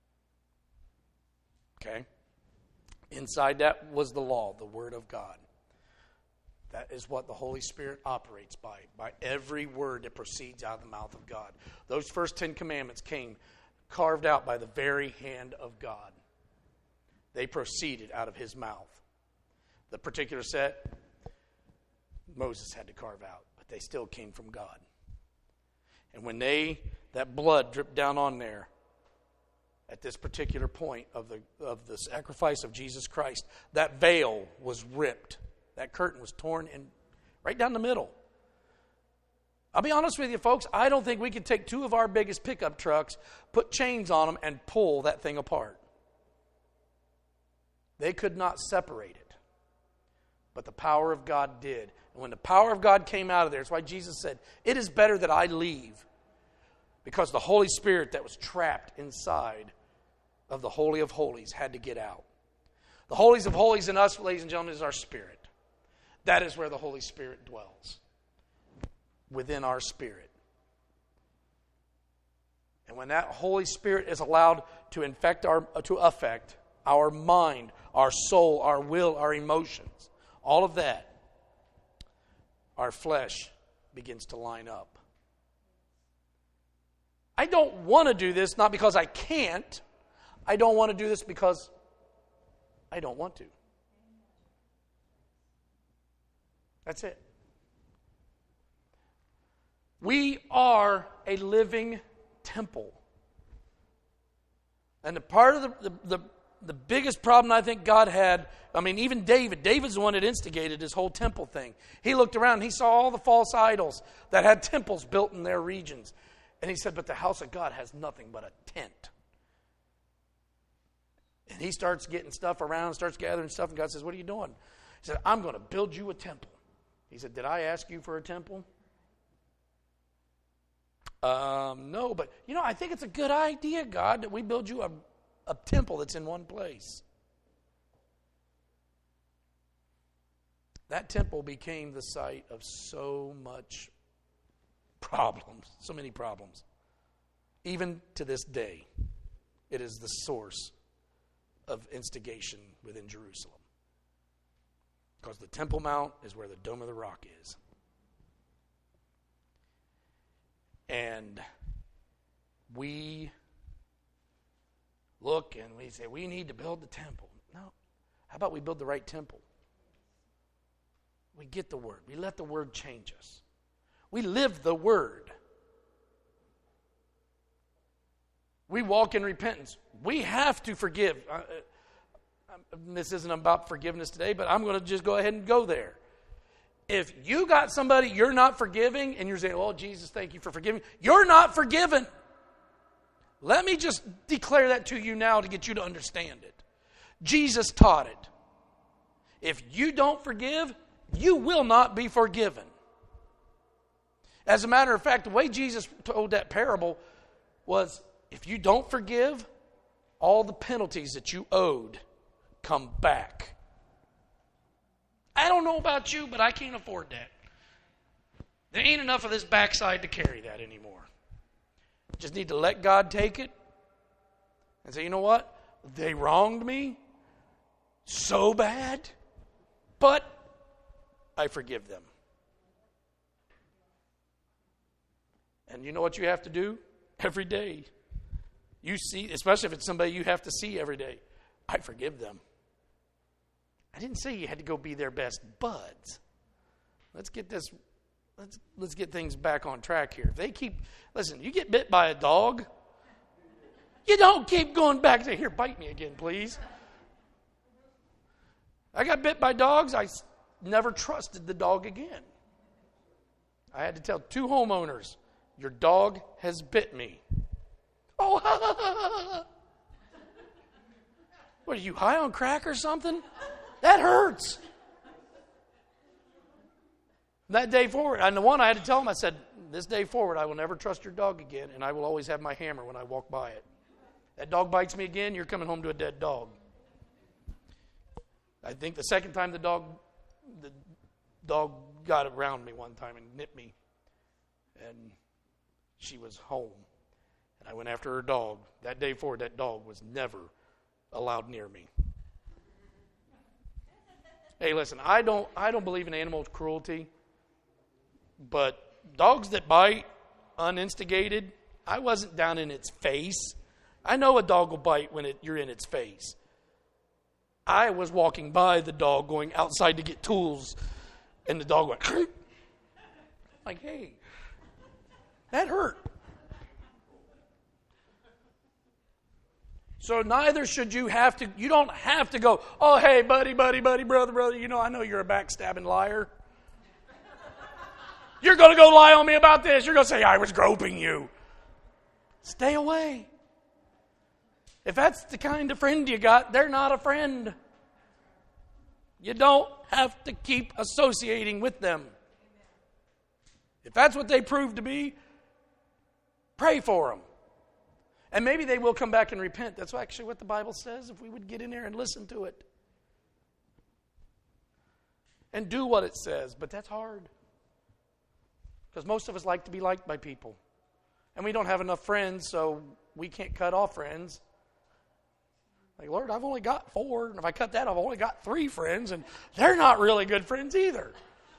Okay? Inside that was the law, the Word of God. That is what the Holy Spirit operates by, by every word that proceeds out of the mouth of God. Those first Ten Commandments came carved out by the very hand of God. They proceeded out of His mouth. The particular set, Moses had to carve out, but they still came from God. And when they, that blood dripped down on there, at this particular point of the of the sacrifice of Jesus Christ, that veil was ripped. That curtain was torn in right down the middle. I'll be honest with you, folks, I don't think we could take two of our biggest pickup trucks, put chains on them, and pull that thing apart. They could not separate it. But the power of God did. And when the power of God came out of there, it's why Jesus said, "It is better that I leave." Because the Holy Spirit that was trapped inside of the Holy of Holies had to get out. The Holies of Holies in us, ladies and gentlemen, is our spirit. That is where the Holy Spirit dwells. Within our spirit. And when that Holy Spirit is allowed to infect our, to affect our mind, our soul, our will, our emotions, all of that, our flesh begins to line up. I don't want to do this, not because I can't. I don't want to do this because I don't want to. That's it. We are a living temple. And the part of the, the, the, the biggest problem I think God had, I mean, even David, David's the one that instigated this whole temple thing. He looked around and he saw all the false idols that had temples built in their regions. And he said, but the house of God has nothing but a tent. And he starts getting stuff around, starts gathering stuff, and God says, what are you doing? He said, I'm going to build you a temple. He said, did I ask you for a temple? Um, no, but, you know, I think it's a good idea, God, that we build you a, a temple that's in one place. That temple became the site of so much problems, so many problems. Even to this day, it is the source of instigation within Jerusalem. Because the Temple Mount is where the Dome of the Rock is. And we look and we say, we need to build the temple. No. How about we build the right temple? We get the Word. We let the Word change us. We live the Word. We walk in repentance. We have to forgive. Uh, this isn't about forgiveness today, but I'm going to just go ahead and go there. If you got somebody you're not forgiving and you're saying, oh, Jesus, thank you for forgiving, you're not forgiven. Let me just declare that to you now to get you to understand it. Jesus taught it. If you don't forgive, you will not be forgiven. As a matter of fact, the way Jesus told that parable was, if you don't forgive, all the penalties that you owed come back. I don't know about you, but I can't afford that. There ain't enough of this backside to carry that anymore. Just need to let God take it and say, you know what? They wronged me so bad, but I forgive them. And you know what you have to do every day? You see, especially if it's somebody you have to see every day. I forgive them. I didn't say you had to go be their best buds. Let's get this, let's let's get things back on track here. If they keep, listen, you get bit by a dog, you don't keep going back to, here, bite me again, please. I got bit by dogs. I never trusted the dog again. I had to tell two homeowners, your dog has bit me. Oh, what are you, high on crack or something? That hurts. That day forward, and the one I had to tell him, I said, this day forward, I will never trust your dog again, and I will always have my hammer when I walk by it. That dog bites me again, you're coming home to a dead dog. I think the second time the dog, the dog got around me one time and nipped me, and she was home. And I went after her dog. That day forward, that dog was never allowed near me. Hey, listen, I don't I don't believe in animal cruelty, but dogs that bite uninstigated, I wasn't down in its face. I know a dog will bite when it, you're in its face. I was walking by the dog going outside to get tools, and the dog went, like, hey, that hurt. So neither should you have to, you don't have to go, oh, hey, buddy, buddy, buddy, brother, brother, you know, I know you're a backstabbing liar. You're going to go lie on me about this. You're going to say, I was groping you. Stay away. If that's the kind of friend you got, they're not a friend. You don't have to keep associating with them. If that's what they prove to be, pray for them. And maybe they will come back and repent. That's actually what the Bible says, if we would get in there and listen to it. And do what it says. But that's hard. Because most of us like to be liked by people. And we don't have enough friends, so we can't cut off friends. Like, Lord, I've only got four. And if I cut that, I've only got three friends. And they're not really good friends either.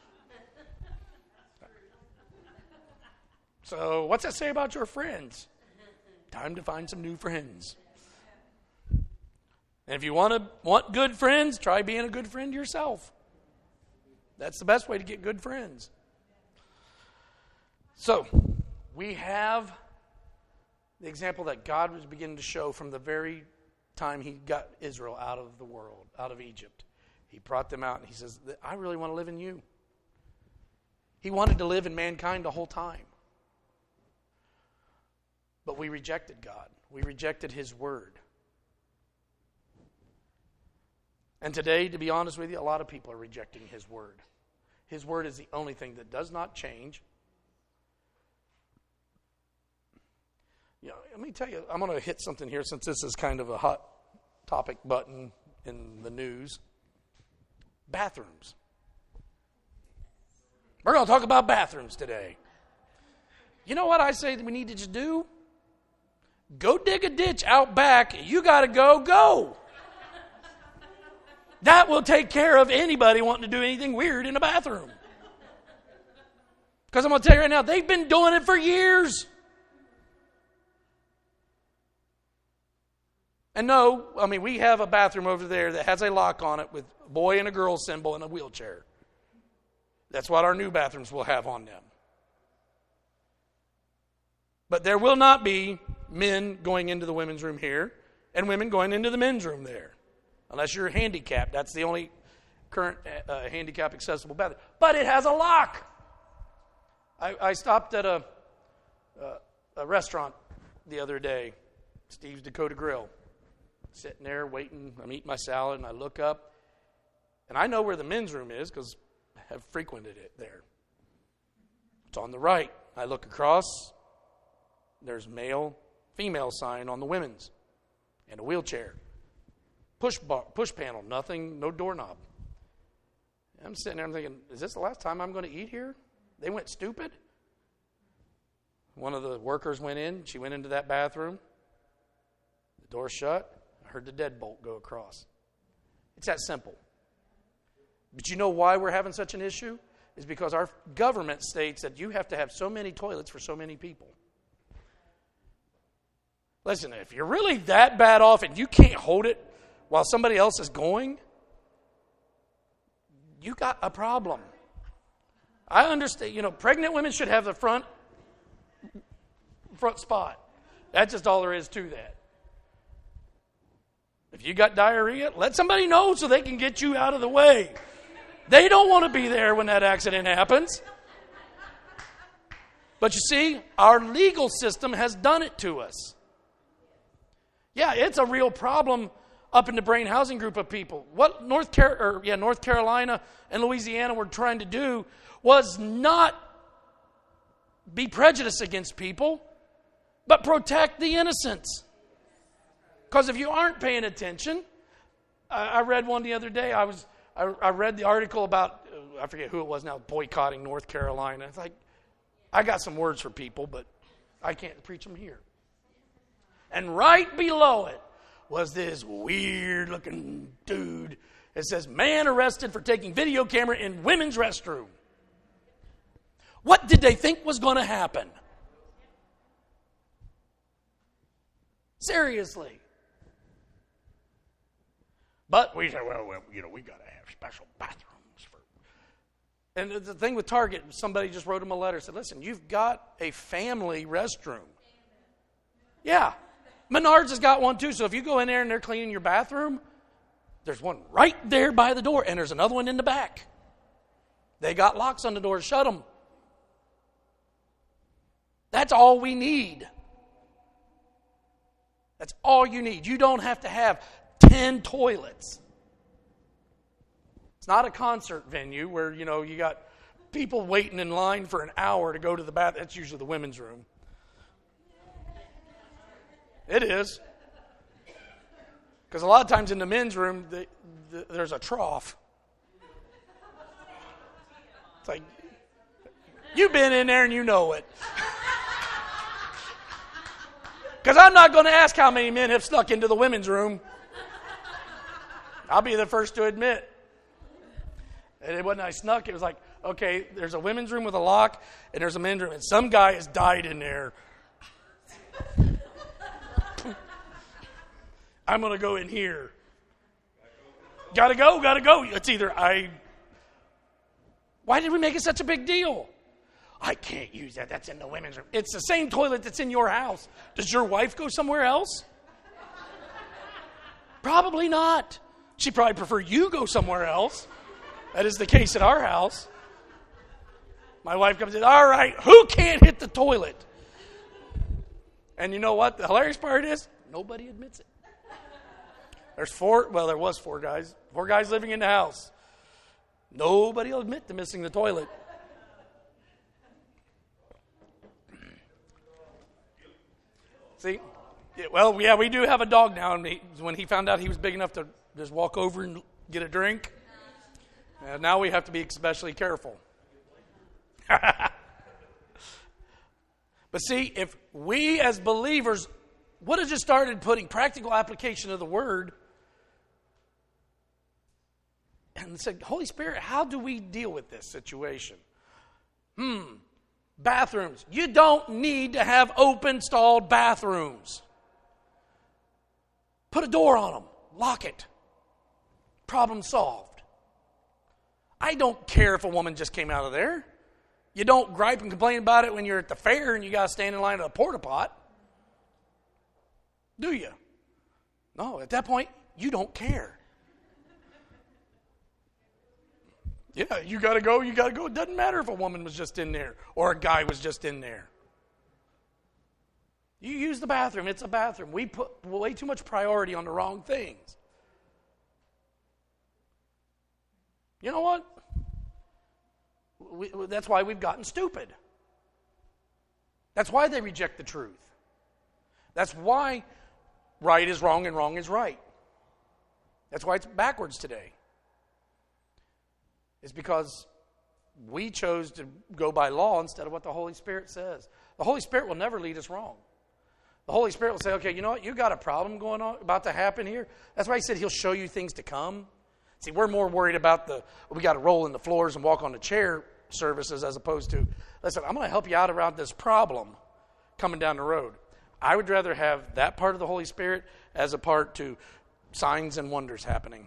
So what's that say about your friends? Time to find some new friends. And if you want to want good friends, try being a good friend yourself. That's the best way to get good friends. So, we have the example that God was beginning to show from the very time he got Israel out of the world, out of Egypt. He brought them out and he says, I really want to live in you. He wanted to live in mankind the whole time. But we rejected God. We rejected his word. And today, to be honest with you, a lot of people are rejecting his word. His word is the only thing that does not change. You know, let me tell you, I'm going to hit something here since this is kind of a hot topic button in the news. Bathrooms. We're going to talk about bathrooms today. You know what I say that we need to just do? Go dig a ditch out back. You got to go, go. That will take care of anybody wanting to do anything weird in a bathroom. Because I'm going to tell you right now, they've been doing it for years. And no, I mean, we have a bathroom over there that has a lock on it with a boy and a girl symbol and a wheelchair. That's what our new bathrooms will have on them. But there will not be men going into the women's room here and women going into the men's room there. Unless you're handicapped. That's the only current uh, handicap accessible bathroom. But it has a lock. I, I stopped at a, uh, a restaurant the other day, Steve's Dakota Grill. Sitting there waiting. I'm eating my salad and I look up. And I know where the men's room is because I have frequented it there. It's on the right. I look across. There's male, female sign on the women's. And a wheelchair. Push bar, push panel, nothing, no doorknob. I'm sitting there, I'm thinking, is this the last time I'm going to eat here? They went stupid. One of the workers went in. She went into that bathroom. The door shut. I heard the deadbolt go across. It's that simple. But you know why we're having such an issue? Is because our government states that you have to have so many toilets for so many people. Listen, if you're really that bad off and you can't hold it while somebody else is going, you got a problem. I understand, you know, pregnant women should have the front front spot. That's just all there is to that. If you got diarrhea, let somebody know so they can get you out of the way. They don't want to be there when that accident happens. But you see, our legal system has done it to us. Yeah, it's a real problem up in the brain housing group of people. What North Car- or, yeah, North Carolina and Louisiana were trying to do was not be prejudiced against people, but protect the innocents. Because if you aren't paying attention, I, I read one the other day. I was I, I read the article about, I forget who it was now, boycotting North Carolina. It's like, I got some words for people, but I can't preach them here. And right below it was this weird-looking dude. It says, man arrested for taking video camera in women's restroom. What did they think was going to happen? Seriously. But we said, well, well you know, we got to have special bathrooms for. And the thing with Target, somebody just wrote them a letter, said, listen, you've got a family restroom. Yeah. Menards has got one too, so if you go in there and they're cleaning your bathroom, there's one right there by the door, and there's another one in the back. They got locks on the door to shut them. That's all we need. That's all you need. You don't have to have ten toilets. It's not a concert venue where, you know, you got people waiting in line for an hour to go to the bathroom. That's usually the women's room. It is. Because a lot of times in the men's room, the, the, there's a trough. It's like, you've been in there and you know it. Because I'm not going to ask how many men have snuck into the women's room. I'll be the first to admit. And it wasn't I snuck. It was like, okay, there's a women's room with a lock, and there's a men's room, and some guy has died in there. I'm going to go in here. Got to go, got to go. It's either I... Why did we make it such a big deal? I can't use that. That's in the women's room. It's the same toilet that's in your house. Does your wife go somewhere else? Probably not. She'd probably prefer you go somewhere else. That is the case at our house. My wife comes in, all right, who can't hit the toilet? And you know what? The hilarious part is, nobody admits it. There's four, well, there was four guys. Four guys living in the house. Nobody will admit to missing the toilet. See? Yeah, well, yeah, we do have a dog now. And he, when he found out he was big enough to just walk over and get a drink, uh, now we have to be especially careful. But see, if we as believers would have just started putting practical application of the Word and said, Holy Spirit, how do we deal with this situation? Hmm, bathrooms. You don't need to have open-stalled bathrooms. Put a door on them. Lock it. Problem solved. I don't care if a woman just came out of there. You don't gripe and complain about it when you're at the fair and you got to stand in line at a porta pot. Do you? No, at that point, you don't care. Yeah, you got to go, you got to go. It doesn't matter if a woman was just in there or a guy was just in there. You use the bathroom. It's a bathroom. We put way too much priority on the wrong things. You know what? We, that's why we've gotten stupid. That's why they reject the truth. That's why right is wrong and wrong is right. That's why it's backwards today. It's because we chose to go by law instead of what the Holy Spirit says. The Holy Spirit will never lead us wrong. The Holy Spirit will say, okay, you know what? You got a problem going on, about to happen here. That's why he said he'll show you things to come. See, we're more worried about the, we got to roll in the floors and walk on the chair services as opposed to, listen, I'm going to help you out around this problem coming down the road. I would rather have that part of the Holy Spirit as a part to signs and wonders happening.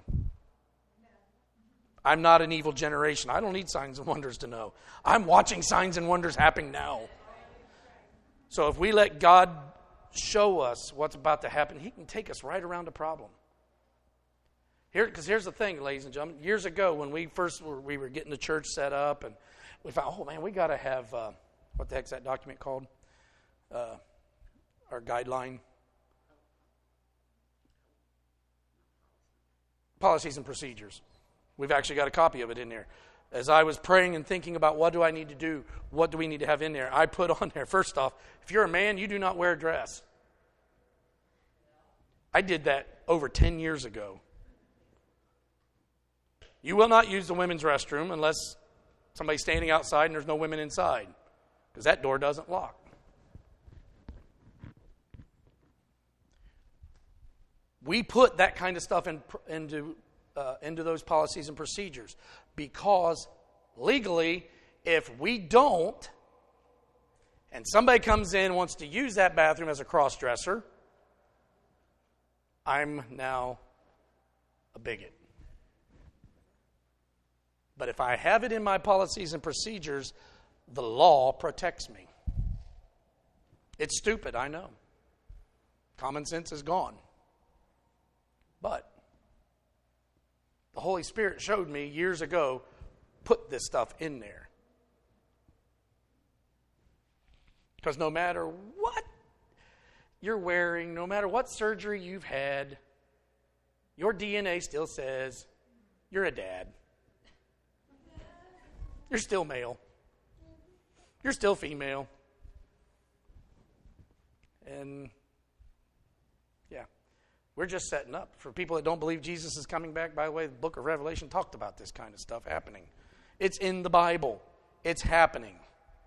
I'm not an evil generation. I don't need signs and wonders to know. I'm watching signs and wonders happening now. So if we let God show us what's about to happen, he can take us right around the problem. Here, because here's the thing, ladies and gentlemen. Years ago, when we first were, we were getting the church set up, and we found, oh man, we got to have, uh, what the heck's that document called? Uh, our guideline. Policies and procedures. We've actually got a copy of it in there. As I was praying and thinking about what do I need to do, what do we need to have in there, I put on there, first off, if you're a man, you do not wear a dress. I did that over ten years ago. You will not use the women's restroom unless somebody's standing outside and there's no women inside, because that door doesn't lock. We put that kind of stuff in, into uh, into those policies and procedures because legally, if we don't, and somebody comes in and wants to use that bathroom as a cross-dresser, I'm now a bigot. But if I have it in my policies and procedures, the law protects me. It's stupid, I know. Common sense is gone. But the Holy Spirit showed me years ago, put this stuff in there. Because no matter what you're wearing, no matter what surgery you've had, your D N A still says you're a dad. You're still male. You're still female. And yeah, we're just setting up. For people that don't believe Jesus is coming back, by the way, the book of Revelation talked about this kind of stuff happening. It's in the Bible. It's happening.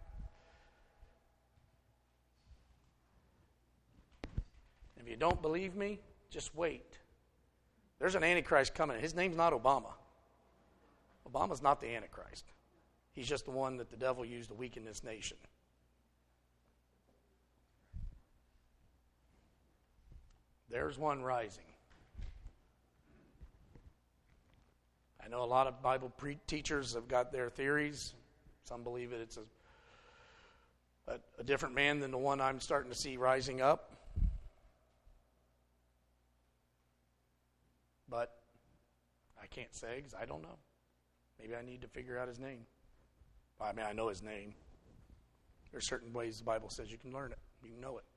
If you don't believe me, just wait. There's an Antichrist coming. His name's not Obama. Obama's not the Antichrist. He's just the one that the devil used to weaken this nation. There's one rising. I know a lot of Bible pre- teachers have got their theories. Some believe that it's a, a, a different man than the one I'm starting to see rising up. But I can't say because I don't know. Maybe I need to figure out his name. I mean, I know his name. There's certain ways the Bible says you can learn it. You can know it.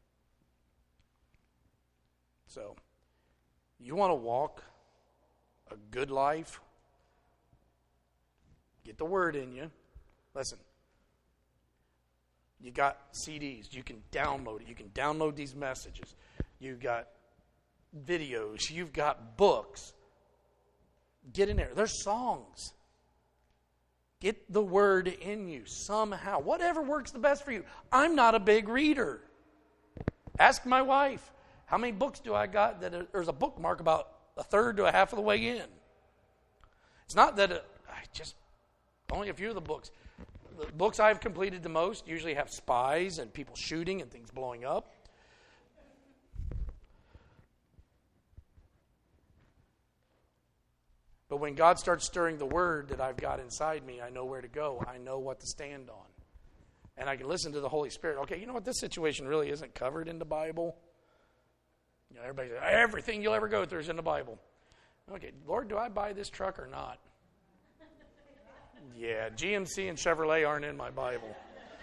So, you want to walk a good life? Get the word in you. Listen. You got C Ds. You can download it. You can download these messages. You've got videos. You've got books. Get in there. There's songs. Get the word in you somehow. Whatever works the best for you. I'm not a big reader. Ask my wife. How many books do I got that there's a bookmark about a third to a half of the way in? It's not that it, I just, only a few of the books. The books I've completed the most usually have spies and people shooting and things blowing up. But when God starts stirring the word that I've got inside me, I know where to go. I know what to stand on. And I can listen to the Holy Spirit. Okay, you know what? This situation really isn't covered in the Bible. You know, everybody says, everything you'll ever go through is in the Bible. Okay, Lord, do I buy this truck or not? Yeah, G M C and Chevrolet aren't in my Bible.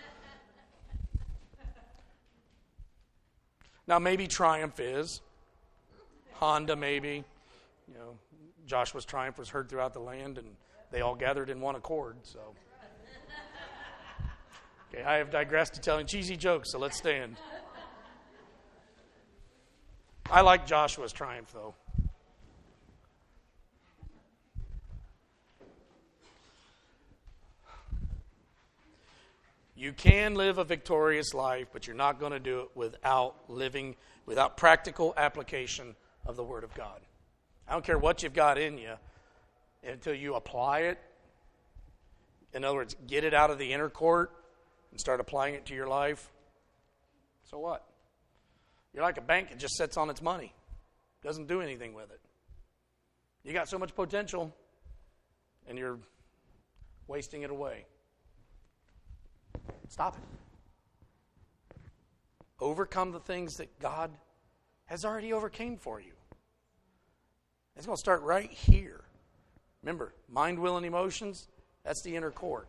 Now, maybe Triumph is. Honda, maybe. You know, Joshua's triumph was heard throughout the land, and they all gathered in one accord. So, okay, I have digressed to telling cheesy jokes, so let's stand. I like Joshua's triumph, though. You can live a victorious life, but you're not going to do it without living, without practical application of the Word of God. I don't care what you've got in you until you apply it. In other words, get it out of the inner court and start applying it to your life. So what? You're like a bank that just sits on its money. Doesn't do anything with it. You got so much potential and you're wasting it away. Stop it. Overcome the things that God has already overcame for you. It's going to start right here. Remember, mind, will, and emotions, that's the inner court.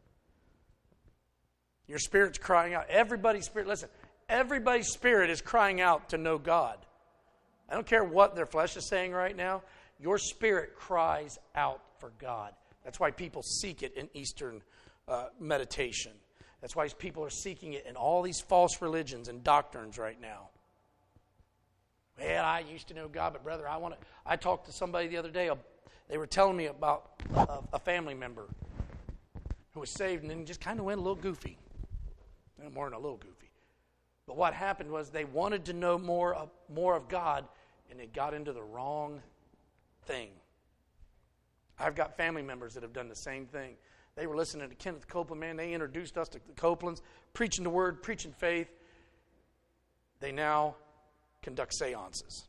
Your spirit's crying out. Everybody's spirit, listen, everybody's spirit is crying out to know God. I don't care what their flesh is saying right now. Your spirit cries out for God. That's why people seek it in Eastern uh, meditation. That's why people are seeking it in all these false religions and doctrines right now. Well, I used to know God, but brother, I want to. I talked to somebody the other day. They were telling me about a, a family member who was saved and then just kind of went a little goofy. More than a little goofy. But what happened was they wanted to know more of, more of God, and they got into the wrong thing. I've got family members that have done the same thing. They were listening to Kenneth Copeland, man. They introduced us to the Copelands, preaching the word, preaching faith. They now conduct seances.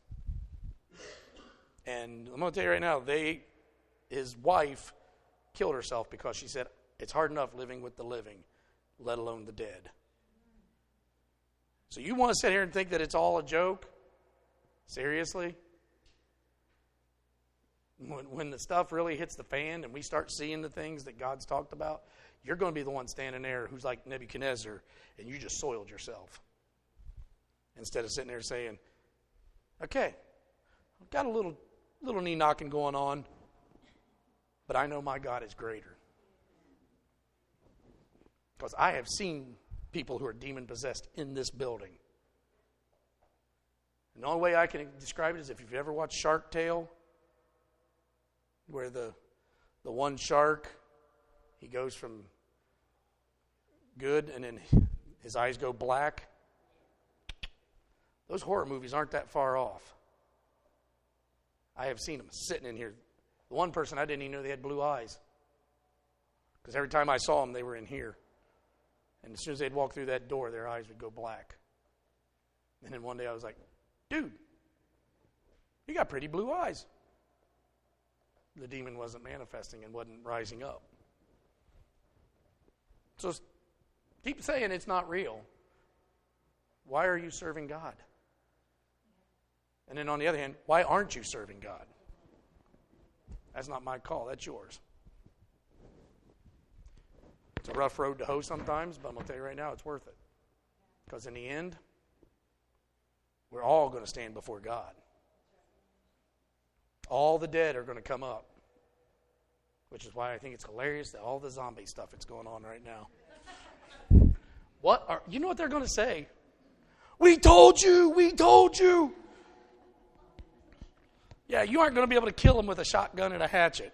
And I'm going to tell you right now, they, his wife killed herself because she said, it's hard enough living with the living, let alone the dead. So you want to sit here and think that it's all a joke? Seriously? When, when the stuff really hits the fan and we start seeing the things that God's talked about, you're going to be the one standing there who's like Nebuchadnezzar and you just soiled yourself. Instead of sitting there saying, okay, I've got a little little knee knocking going on, but I know my God is greater. Because I have seen people who are demon-possessed in this building. And the only way I can describe it is if you've ever watched Shark Tale, where the the one shark, he goes from good and then his eyes go black. Those horror movies aren't that far off. I have seen them sitting in here. The one person, I didn't even know they had blue eyes. Because every time I saw them, they were in here. And as soon as they'd walk through that door, their eyes would go black. And then one day I was like, dude, you got pretty blue eyes. The demon wasn't manifesting and wasn't rising up. So keep saying it's not real. Why are you serving God? And then on the other hand, why aren't you serving God? That's not my call. That's yours. It's a rough road to hoe sometimes, but I'm going to tell you right now, it's worth it. Because in the end, we're all going to stand before God. All the dead are going to come up. Which is why I think it's hilarious that all the zombie stuff that's going on right now. What are, you know what they're going to say? We told you, we told you. Yeah, you aren't going to be able to kill them with a shotgun and a hatchet.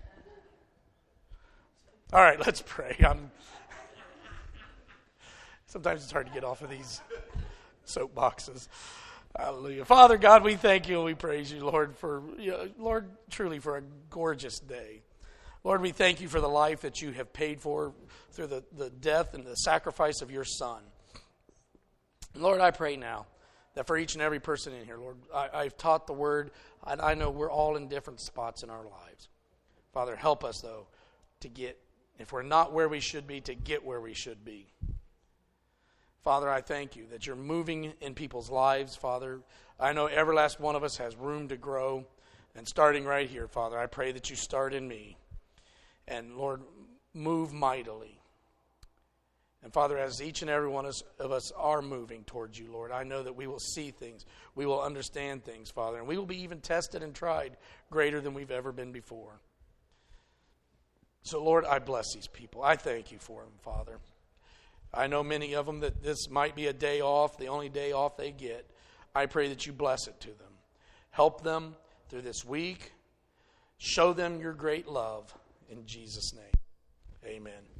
All right, let's pray. I'm, sometimes it's hard to get off of these soapboxes. Hallelujah. Father God, we thank you and we praise you, Lord, for, you know, Lord, truly for a gorgeous day. Lord, we thank you for the life that you have paid for through the, the death and the sacrifice of your Son. Lord, I pray now that for each and every person in here, Lord, I, I've taught the word, and I know we're all in different spots in our lives. Father, help us, though, to get, if we're not where we should be, to get where we should be. Father, I thank you that you're moving in people's lives, Father. I know every last one of us has room to grow. And starting right here, Father, I pray that you start in me. And, Lord, move mightily. And, Father, as each and every one of us are moving towards you, Lord, I know that we will see things. We will understand things, Father. And we will be even tested and tried greater than we've ever been before. So, Lord, I bless these people. I thank you for them, Father. I know many of them that this might be a day off, the only day off they get. I pray that you bless it to them. Help them through this week. Show them your great love. In Jesus' name, amen.